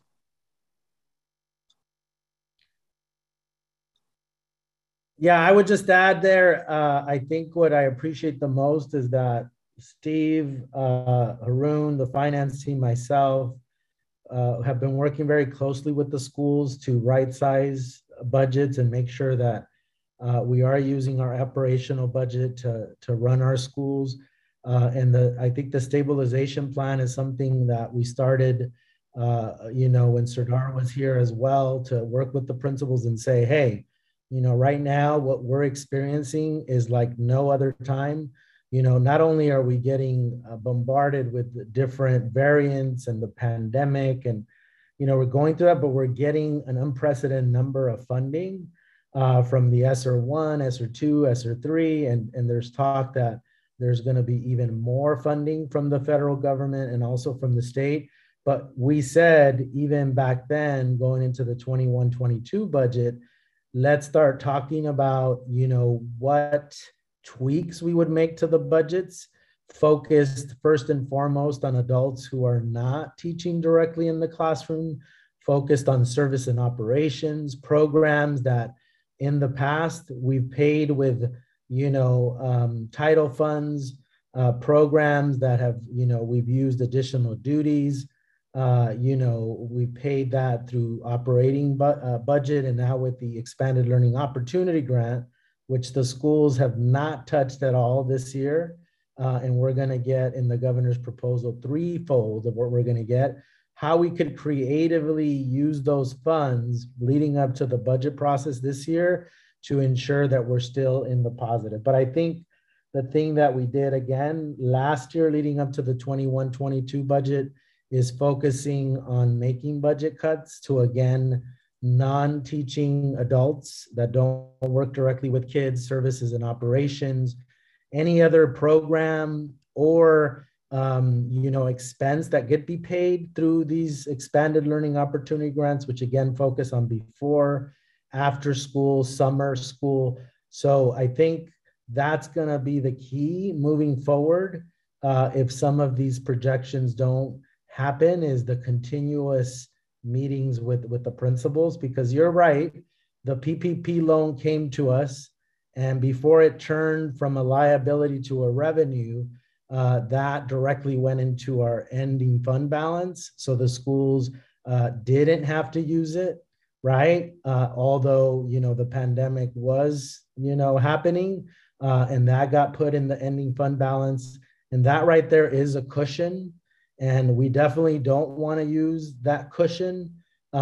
[SPEAKER 6] Yeah, I would just add there, I think what I appreciate the most is that Steve, Haroon, the finance team, myself, have been working very closely with the schools to right-size budgets and make sure that we are using our operational budget to run our schools. I think the stabilization plan is something that we started, when Serdar was here as well, to work with the principals and say, hey, right now what we're experiencing is like no other time. Not only are we getting bombarded with different variants and the pandemic and, we're going through that, but we're getting an unprecedented number of funding from the ESSER 1, ESSER 2, ESSER 3, and there's talk that there's going to be even more funding from the federal government and also from the state. But we said, even back then, going into the 21-22 budget, let's start talking about, what tweaks we would make to the budgets, focused first and foremost on adults who are not teaching directly in the classroom, focused on service and operations, programs that in the past we've paid with, title funds, programs that have, we've used additional duties, we paid that through operating budget, and now with the expanded learning opportunity grant, which the schools have not touched at all this year. And we're going to get in the governor's proposal threefold of what we're going to get, how we could creatively use those funds leading up to the budget process this year to ensure that we're still in the positive. But I think the thing that we did again last year leading up to the 21-22 budget is focusing on making budget cuts to, again, non-teaching adults that don't work directly with kids, services and operations, any other program or expense that could be paid through these expanded learning opportunity grants, which again focus on before, after school, summer school. So I think that's going to be the key moving forward. If some of these projections don't happen, is the continuous meetings with the principals, because you're right, the PPP loan came to us, and before it turned from a liability to a revenue, that directly went into our ending fund balance. So the schools didn't have to use it, right? Although, the pandemic was, happening, and that got put in the ending fund balance. And that right there is a cushion. And we definitely don't want to use that cushion,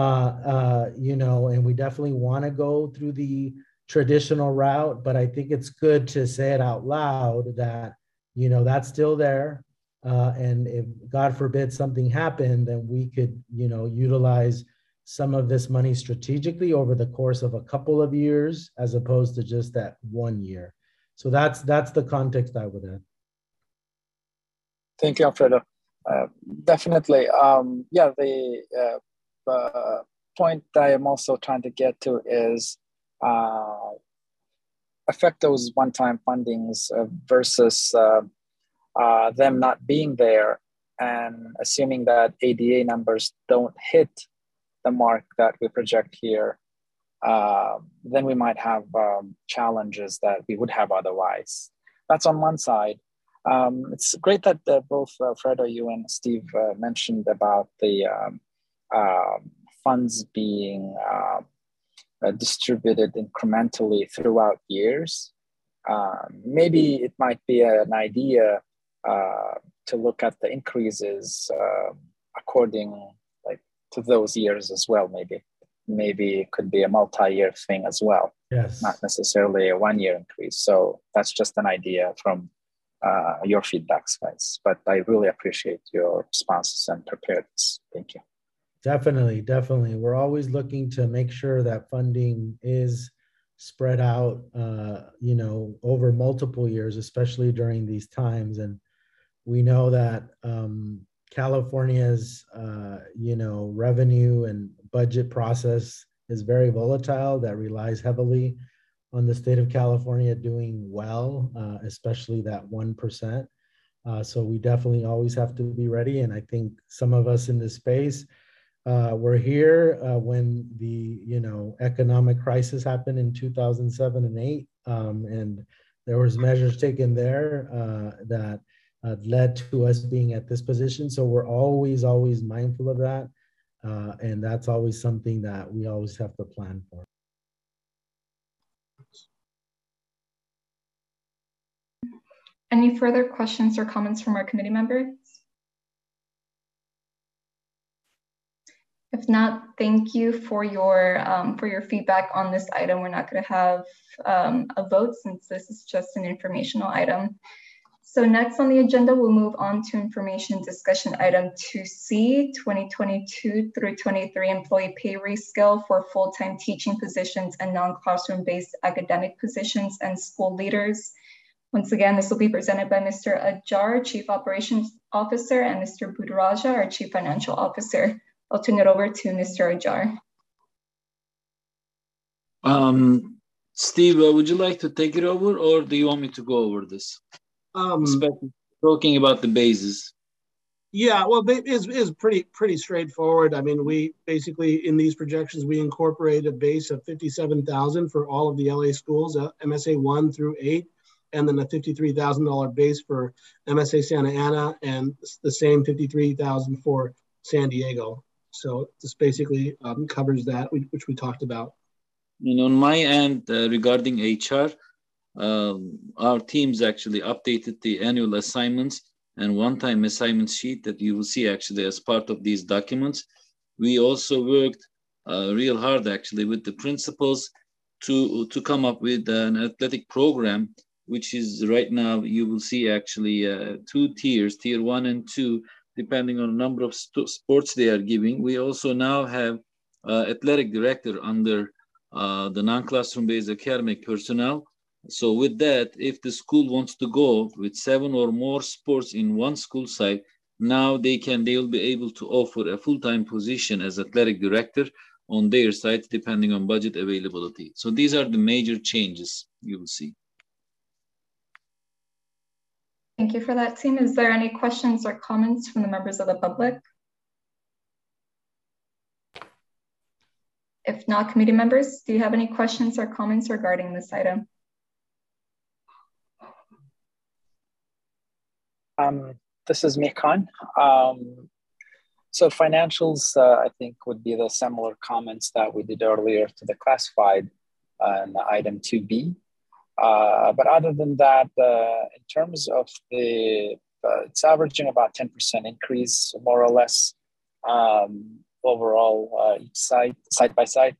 [SPEAKER 6] and we definitely want to go through the traditional route, but I think it's good to say it out loud that, that's still there. And if God forbid something happened, then we could, utilize some of this money strategically over the course of a couple of years, as opposed to just that 1 year. So that's the context I would add.
[SPEAKER 7] Thank you, Alfredo. Definitely. The point I am also trying to get to is affect those one-time fundings versus them not being there, and assuming that ADA numbers don't hit the mark that we project here. then we might have challenges that we would have otherwise. That's on one side. It's great that both Fredo, you and Steve mentioned about the funds being distributed incrementally throughout years. Maybe it might be an idea to look at the increases according to those years as well. Maybe it could be a multi-year thing as well.
[SPEAKER 6] Yes.
[SPEAKER 7] Not necessarily a one-year increase. So that's just an idea from your feedbacks, guys. But I really appreciate your responses and preparedness. Thank you.
[SPEAKER 6] Definitely. We're always looking to make sure that funding is spread out, over multiple years, especially during these times. And we know that California's, revenue and budget process is very volatile. That relies heavily on the state of California doing well, especially that 1%. So we definitely always have to be ready. And I think some of us in this space, we're here when the economic crisis happened in 2007 and 8, and there was measures taken there that led to us being at this position. So we're always mindful of that, and that's always something that we always have to plan for.
[SPEAKER 1] Any further questions or comments from our committee members? If not, thank you for your feedback on this item. We're not going to have a vote since this is just an informational item. So next on the agenda, we'll move on to information discussion item 2C, 2022 through 23 employee pay rescale for full-time teaching positions and non-classroom based academic positions and school leaders. Once again, this will be presented by Mr. Ajjar, Chief Operations Officer, and Mr. Budaraja, our Chief Financial Officer. I'll turn it over to Mr. Ajjar.
[SPEAKER 4] Steve, would you like to take it over, or do you want me to go over this? Especially talking about the bases.
[SPEAKER 5] Yeah, well, it's pretty straightforward. I mean, we basically, in these projections, we incorporate a base of 57,000 for all of the LA schools, MSA 1 through 8, and then a $53,000 base for MSA Santa Ana, and the same 53,000 for San Diego. So this basically covers that, which we talked about.
[SPEAKER 4] And on my end, regarding HR, our teams actually updated the annual assignments and one-time assignment sheet that you will see actually as part of these documents. We also worked real hard actually with the principals to come up with an athletic program, which is right now, you will see actually 2 tiers, tier 1 and 2, depending on the number of sports they are giving. We also now have athletic director under the non-classroom based academic personnel. So with that, if the school wants to go with 7 or more sports in one school site, now they will be able to offer a full-time position as athletic director on their site, depending on budget availability. So these are the major changes you will see.
[SPEAKER 1] Thank you for that, team. Is there any questions or comments from the members of the public? If not, committee members, do you have any questions or comments regarding this item?
[SPEAKER 7] This is Mihkan. So financials, I think, would be the similar comments that we did earlier to the classified in item 2B. But other than that, in terms of it's averaging about 10% increase, more or less, overall, each side by side.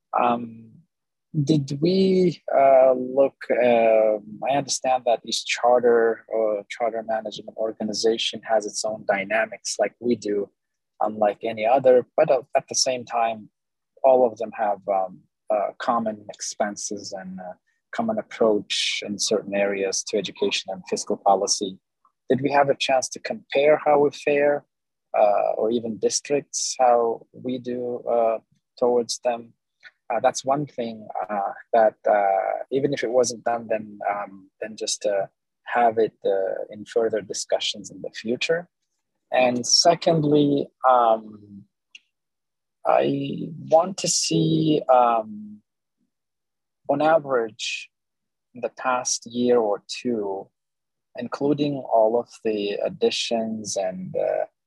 [SPEAKER 7] Did we look, I understand that each charter or charter management organization has its own dynamics like we do, unlike any other, but at the same time, all of them have common expenses and common approach in certain areas to education and fiscal policy. Did we have a chance to compare how we fare, or even districts, how we do towards them? That's one thing that even if it wasn't done, then just have it in further discussions in the future. And secondly, I want to see on average, in the past year or two, including all of the additions and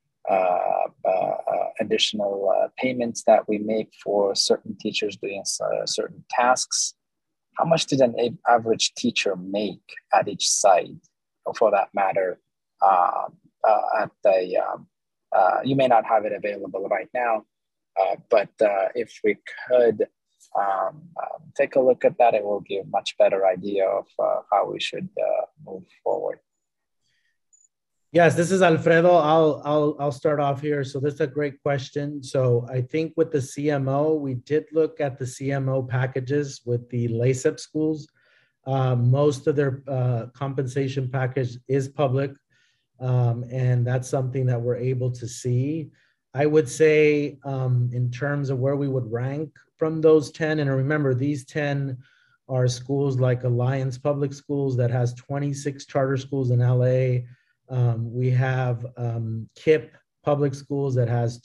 [SPEAKER 7] additional payments that we make for certain teachers doing certain tasks, how much did an average teacher make at each site, or for that matter, at the, you may not have it available right now, but if we could take a look at that, it will give a much better idea of how we should move forward.
[SPEAKER 6] Yes, this is Alfredo. I'll start off here. So this is a great question. So I think with the CMO, we did look at the CMO packages with the LACEP schools. Most of their compensation package is public, and that's something that we're able to see. I would say in terms of where we would rank from those 10, and remember these 10 are schools like Alliance Public Schools that has 26 charter schools in LA. We have KIPP Public Schools that has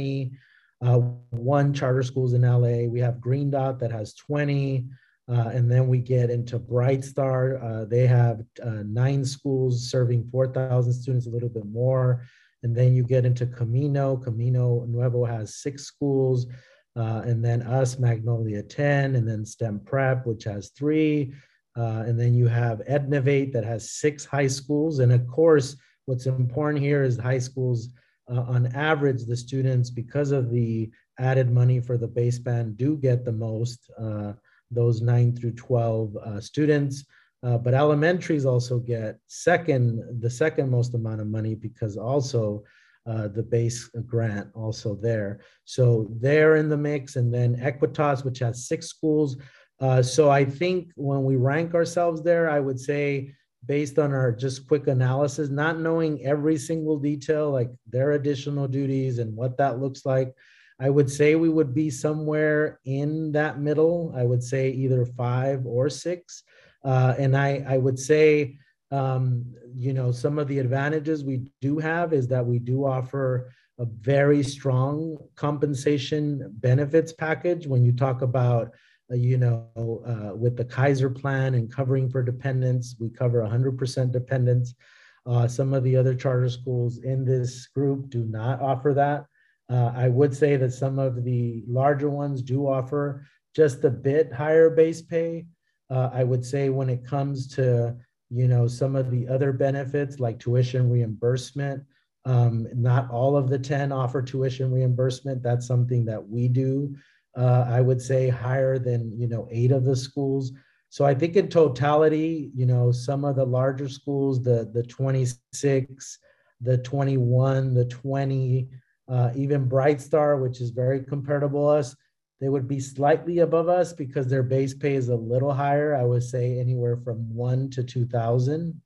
[SPEAKER 6] 21 charter schools in LA. We have Green Dot that has 20. And then we get into Bright Star. They have 9 schools serving 4,000 students, a little bit more. And then you get into Camino. Camino Nuevo has 6 schools. And then us, Magnolia, 10. And then STEM Prep, which has 3. And then you have Ednovate that has 6 high schools. And of course, what's important here is high schools, on average, the students, because of the added money for the baseband, do get the most, those 9 through 12 students. But elementaries also get the second most amount of money, because also the base grant also there. So they're in the mix. And then Equitas, which has 6 schools. So I think when we rank ourselves there, I would say based on our just quick analysis, not knowing every single detail, like their additional duties and what that looks like, I would say we would be somewhere in that middle. I would say either 5 or 6. And I would say, you know, some of the advantages we do have is that we do offer a very strong compensation benefits package. When you talk about with the Kaiser plan and covering for dependents, we cover 100% dependents. Some of the other charter schools in this group do not offer that. I would say that some of the larger ones do offer just a bit higher base pay. I would say when it comes to, some of the other benefits like tuition reimbursement, not all of the 10 offer tuition reimbursement. That's something that we do. I would say higher than, 8 of the schools. So I think in totality, some of the larger schools, the 26, the 21, the 20, even Bright Star, which is very comparable to us, they would be slightly above us because their base pay is a little higher. I would say anywhere from 1 to 2,000.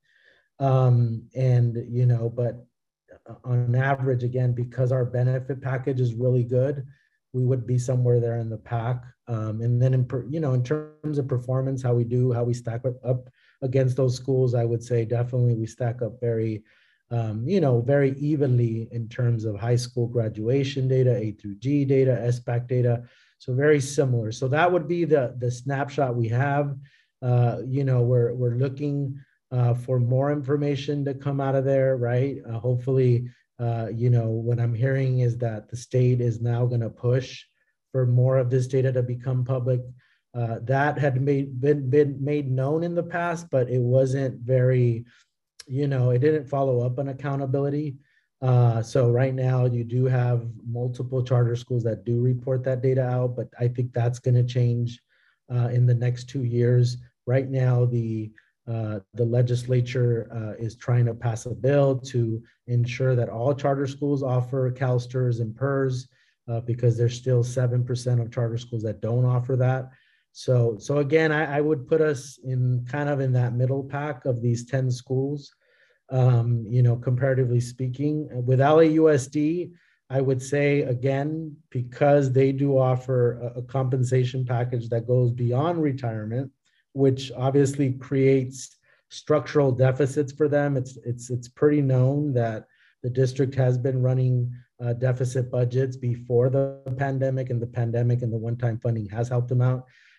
[SPEAKER 6] But on average, again, because our benefit package is really good, we would be somewhere there in the pack. And then in terms of performance, how we stack up against those schools, I would say definitely we stack up very, very evenly in terms of high school graduation data, A through G data, SBAC data. So very similar. So that would be the snapshot we have. We're looking for more information to come out of there, right? Hopefully, what I'm hearing is that the state is now going to push for more of this data to become public. That had been made known in the past, but it wasn't very, it didn't follow up on accountability. So right now you do have multiple charter schools that do report that data out, but I think that's going to change in the next 2 years. Right now, the legislature is trying to pass a bill to ensure that all charter schools offer CalSTRS and PERS because there's still 7% of charter schools that don't offer that. So again, I would put us in kind of in that middle pack of these 10 schools, comparatively speaking. With LAUSD, I would say, again, because they do offer a compensation package that goes beyond retirement, which obviously creates structural deficits for them. It's pretty known that the district has been running deficit budgets before the pandemic, and the pandemic and the one-time funding has helped them out.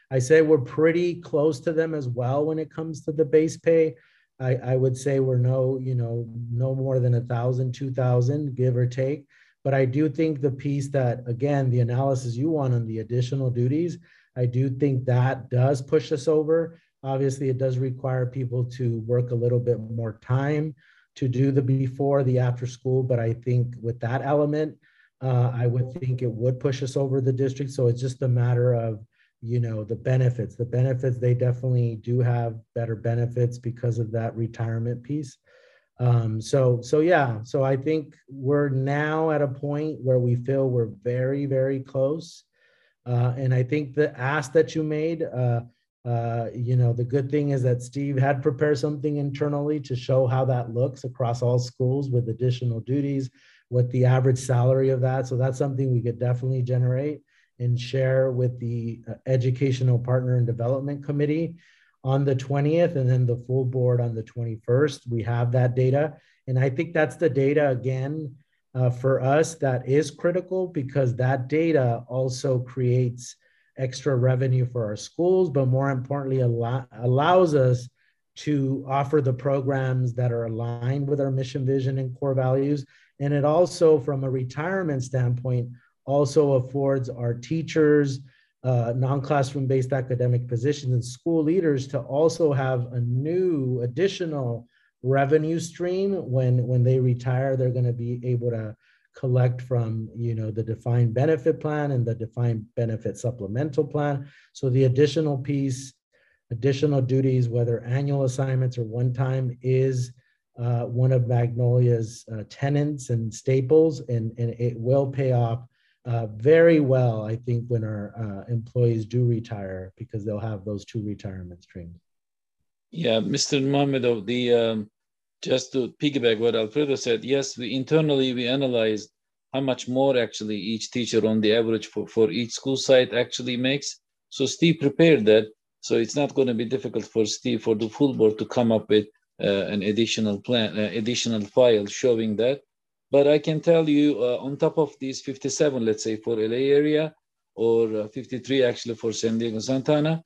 [SPEAKER 6] I say we're pretty close to them as well when it comes to the base pay. I would say we're no more than 1,000, 2,000, give or take. But I do think the piece that, again, the analysis you want on the additional duties, I do think that does push us over. Obviously, it does require people to work a little bit more time to do the before, the after school. But I think with that element, I would think it would push us over the district. So it's just a matter of, the benefits. The benefits, they definitely do have better benefits because of that retirement piece. So I think we're now at a point where we feel we're very, very close. And I think the ask that you made, the good thing is that Steve had prepared something internally to show how that looks across all schools with additional duties, what the average salary of that. So that's something we could definitely generate and share with the Educational Partner and Development Committee on the 20th, and then the full board on the 21st. We have that data. And I think that's the data, again, for us that is critical, because that data also creates extra revenue for our schools, but more importantly, allows us to offer the programs that are aligned with our mission, vision, and core values. And it also, from a retirement standpoint, also affords our teachers, non-classroom based academic positions, and school leaders to also have a new additional revenue stream when they retire. They're going to be able to collect from the defined benefit plan and the defined benefit supplemental plan. So the additional piece, additional duties, whether annual assignments or one time, is one of Magnolia's tenets and staples, and it will pay off very well, I think, when our employees do retire, because they'll have those two retirement streams.
[SPEAKER 4] Yeah, Mr. Mohamedov, just to piggyback what Alfredo said, yes, we analyzed how much more actually each teacher on the average for each school site actually makes. So Steve prepared that. So it's not going to be difficult for Steve, for the full board, to come up with an additional plan, additional file showing that. But I can tell you, on top of these 57, let's say for LA area, or 53 actually for San Diego, Santa Ana,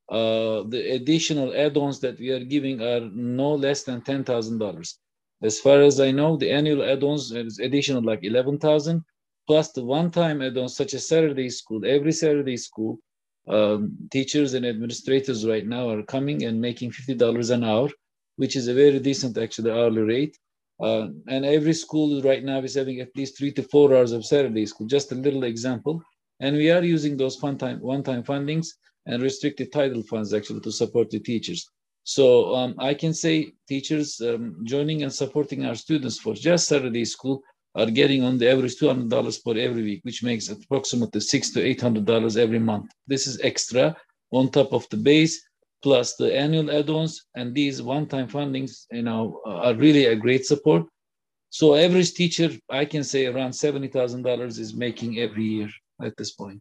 [SPEAKER 4] the additional add-ons that we are giving are no less than $10,000. As far as I know, the annual add-ons is additional like 11,000, plus the one-time add-ons such as Saturday school. Every Saturday school, teachers and administrators right now are coming and making $50 an hour, which is a very decent actually hourly rate. And every school right now is having at least 3 to 4 hours of Saturday school, just a little example. And we are using those one-time fundings and restricted title funds actually to support the teachers. So I can say teachers joining and supporting our students for just Saturday school are getting on the average $200 per every week, which makes approximately $600 to $800 every month. This is extra on top of the base, plus the annual add-ons, and these one-time fundings, are really a great support. So average teacher, I can say around $70,000 is making every year at this point.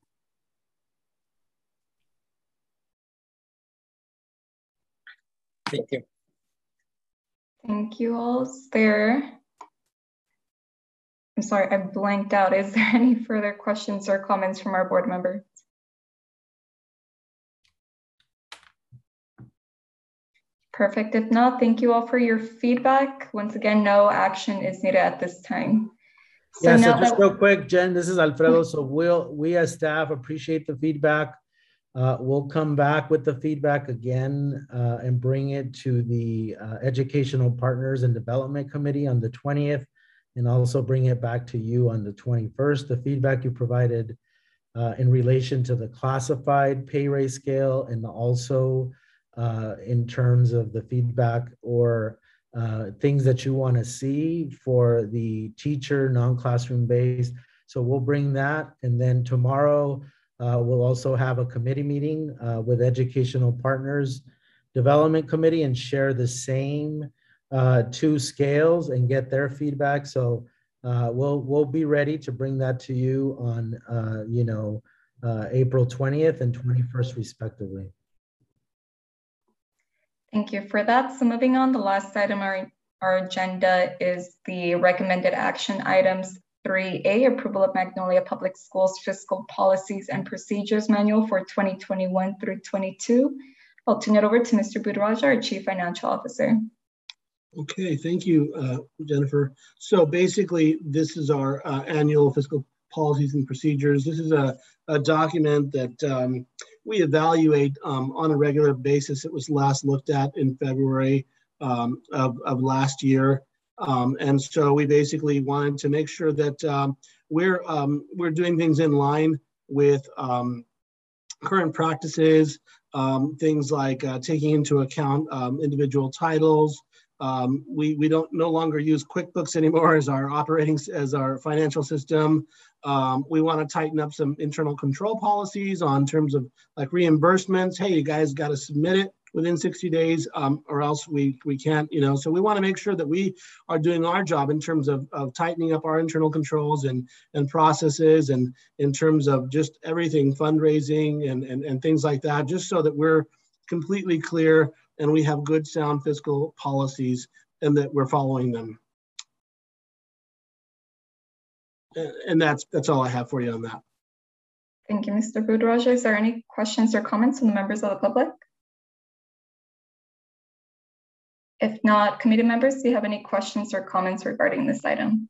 [SPEAKER 7] Thank you.
[SPEAKER 1] Thank you all. I'm sorry, I blanked out. Is there any further questions or comments from our board members? Perfect. If not, thank you all for your feedback. Once again, no action is needed at this time.
[SPEAKER 6] So just real quick, Jen, this is Alfredo. So we as staff appreciate the feedback. We'll come back with the feedback again and bring it to the Educational Partners and Development Committee on the 20th, and also bring it back to you on the 21st. The feedback you provided in relation to the classified pay rate scale, and also in terms of the feedback or things that you want to see for the teacher non-classroom based. So we'll bring that, and then tomorrow we'll also have a committee meeting with Educational Partners Development Committee and share the same two scales and get their feedback. So we'll be ready to bring that to you on April 20th and 21st respectively.
[SPEAKER 1] Thank you for that. So moving on, the last item on our agenda is the recommended action items 103A, approval of Magnolia Public Schools Fiscal Policies and Procedures Manual for 2021 through 22. I'll turn it over to Mr. Budhraja, our Chief Financial Officer.
[SPEAKER 5] Okay, thank you, Jennifer. So basically, this is our annual fiscal policies and procedures. This is a document that we evaluate on a regular basis. It was last looked at in February of last year. And so we basically wanted to make sure that we're doing things in line with current practices, things like taking into account individual titles. We don't no longer use QuickBooks anymore as our financial system. We want to tighten up some internal control policies on terms of like reimbursements. Hey, you guys got to submit it within 60 days or else we can't, so we want to make sure that we are doing our job in terms of tightening up our internal controls and processes, and in terms of just everything, fundraising and things like that, just so that we're completely clear and we have good sound fiscal policies and that we're following them. And that's all I have for you on that.
[SPEAKER 1] Thank you, Mr. Budhraja. Is there any questions or comments from the members of the public? If not, committee members, do you have any questions or comments regarding this item?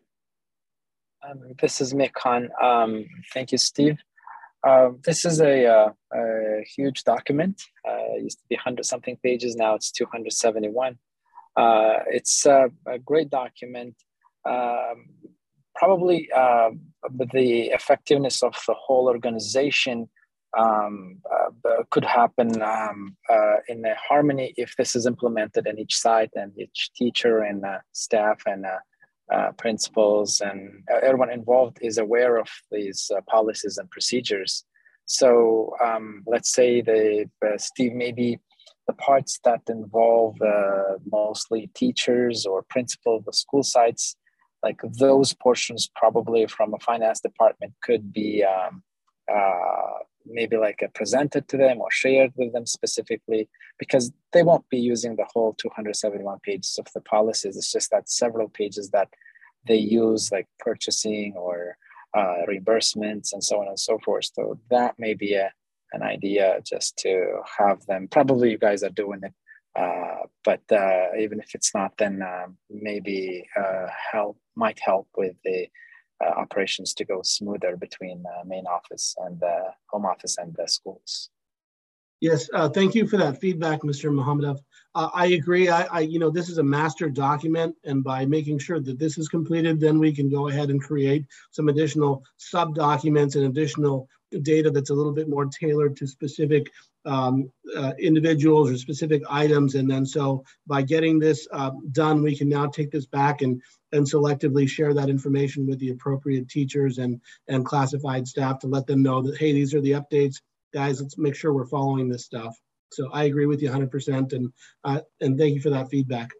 [SPEAKER 7] This is Mick Khan. Thank you, Steve. This is a huge document. It used to be 100-something pages. Now it's 271. It's a great document. Probably the effectiveness of the whole organization could happen in a harmony if this is implemented in each site, and each teacher and staff and principals and everyone involved is aware of these policies and procedures. So let's say Steve, maybe the parts that involve mostly teachers or principal, the school sites, like those portions probably from a finance department could be maybe like presented to them or shared with them specifically, because they won't be using the whole 271 pages of the policies. It's just that several pages that they use, like purchasing or reimbursements and so on and so forth. So that may be an idea, just to have them. Probably you guys are doing it, but even if it's not, then maybe might help with the operations to go smoother between main office and the home office and the schools.
[SPEAKER 5] Yes, thank you for that feedback, Mr. Mohammadov. I agree. This is a master document, and by making sure that this is completed, then we can go ahead and create some additional sub-documents and additional data that's a little bit more tailored to specific individuals or specific items. And then so by getting this done, we can now take this back and selectively share that information with the appropriate teachers and classified staff to let them know that, hey, these are the updates. Guys, let's make sure we're following this stuff. So I agree with you 100%, and thank you for that feedback.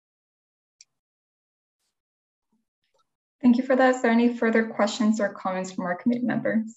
[SPEAKER 1] Thank you for that. Is there any further questions or comments from our committee members?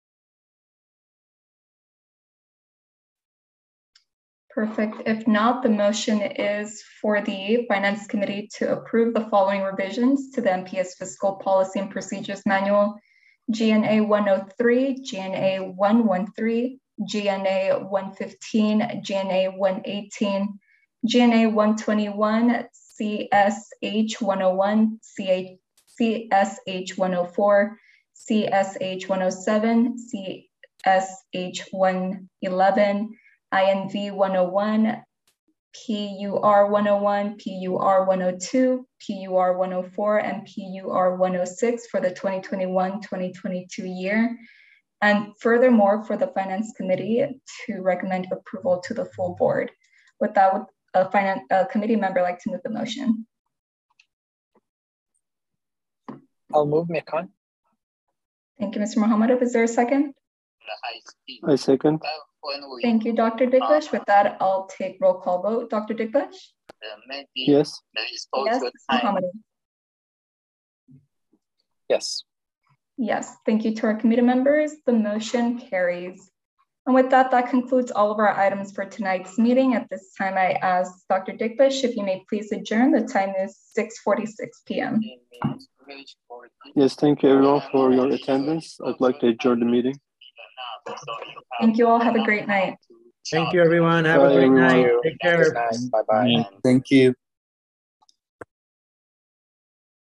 [SPEAKER 1] Perfect. If not, the motion is for the Finance Committee to approve the following revisions to the MPS Fiscal Policy and Procedures Manual: GNA 103, GNA 113, GNA 115, GNA 118, GNA 121, CSH 101, CSH 104, CSH 107, CSH 111, INV 101, PUR 101, PUR 102, PUR 104, and PUR 106 for the 2021-2022 year. And furthermore, for the Finance Committee to recommend approval to the full board. With that, would a committee member like to move the motion?
[SPEAKER 7] I'll move, Mikan.
[SPEAKER 1] Thank you, Mr. Mohammadov. Is there a second?
[SPEAKER 2] I second.
[SPEAKER 1] Thank you, Dr. Diklish. With that, I'll take roll call vote. Dr. Diklish?
[SPEAKER 2] Yes.
[SPEAKER 1] Yes, Mr. Mohammadov?
[SPEAKER 7] Yes.
[SPEAKER 1] Yes, thank you to our committee members. The motion carries. And with that, that concludes all of our items for tonight's meeting. At this time, I ask Dr. Dickbush if you may please adjourn. The time is 6:46 p.m.
[SPEAKER 2] Yes, thank you everyone for your attendance. I'd like to adjourn the meeting.
[SPEAKER 1] Thank you all. Have a great night.
[SPEAKER 6] Thank you, everyone. Have a
[SPEAKER 2] Bye,
[SPEAKER 6] great
[SPEAKER 2] everyone.
[SPEAKER 6] night. Take care.
[SPEAKER 7] Bye bye.
[SPEAKER 8] Thank you.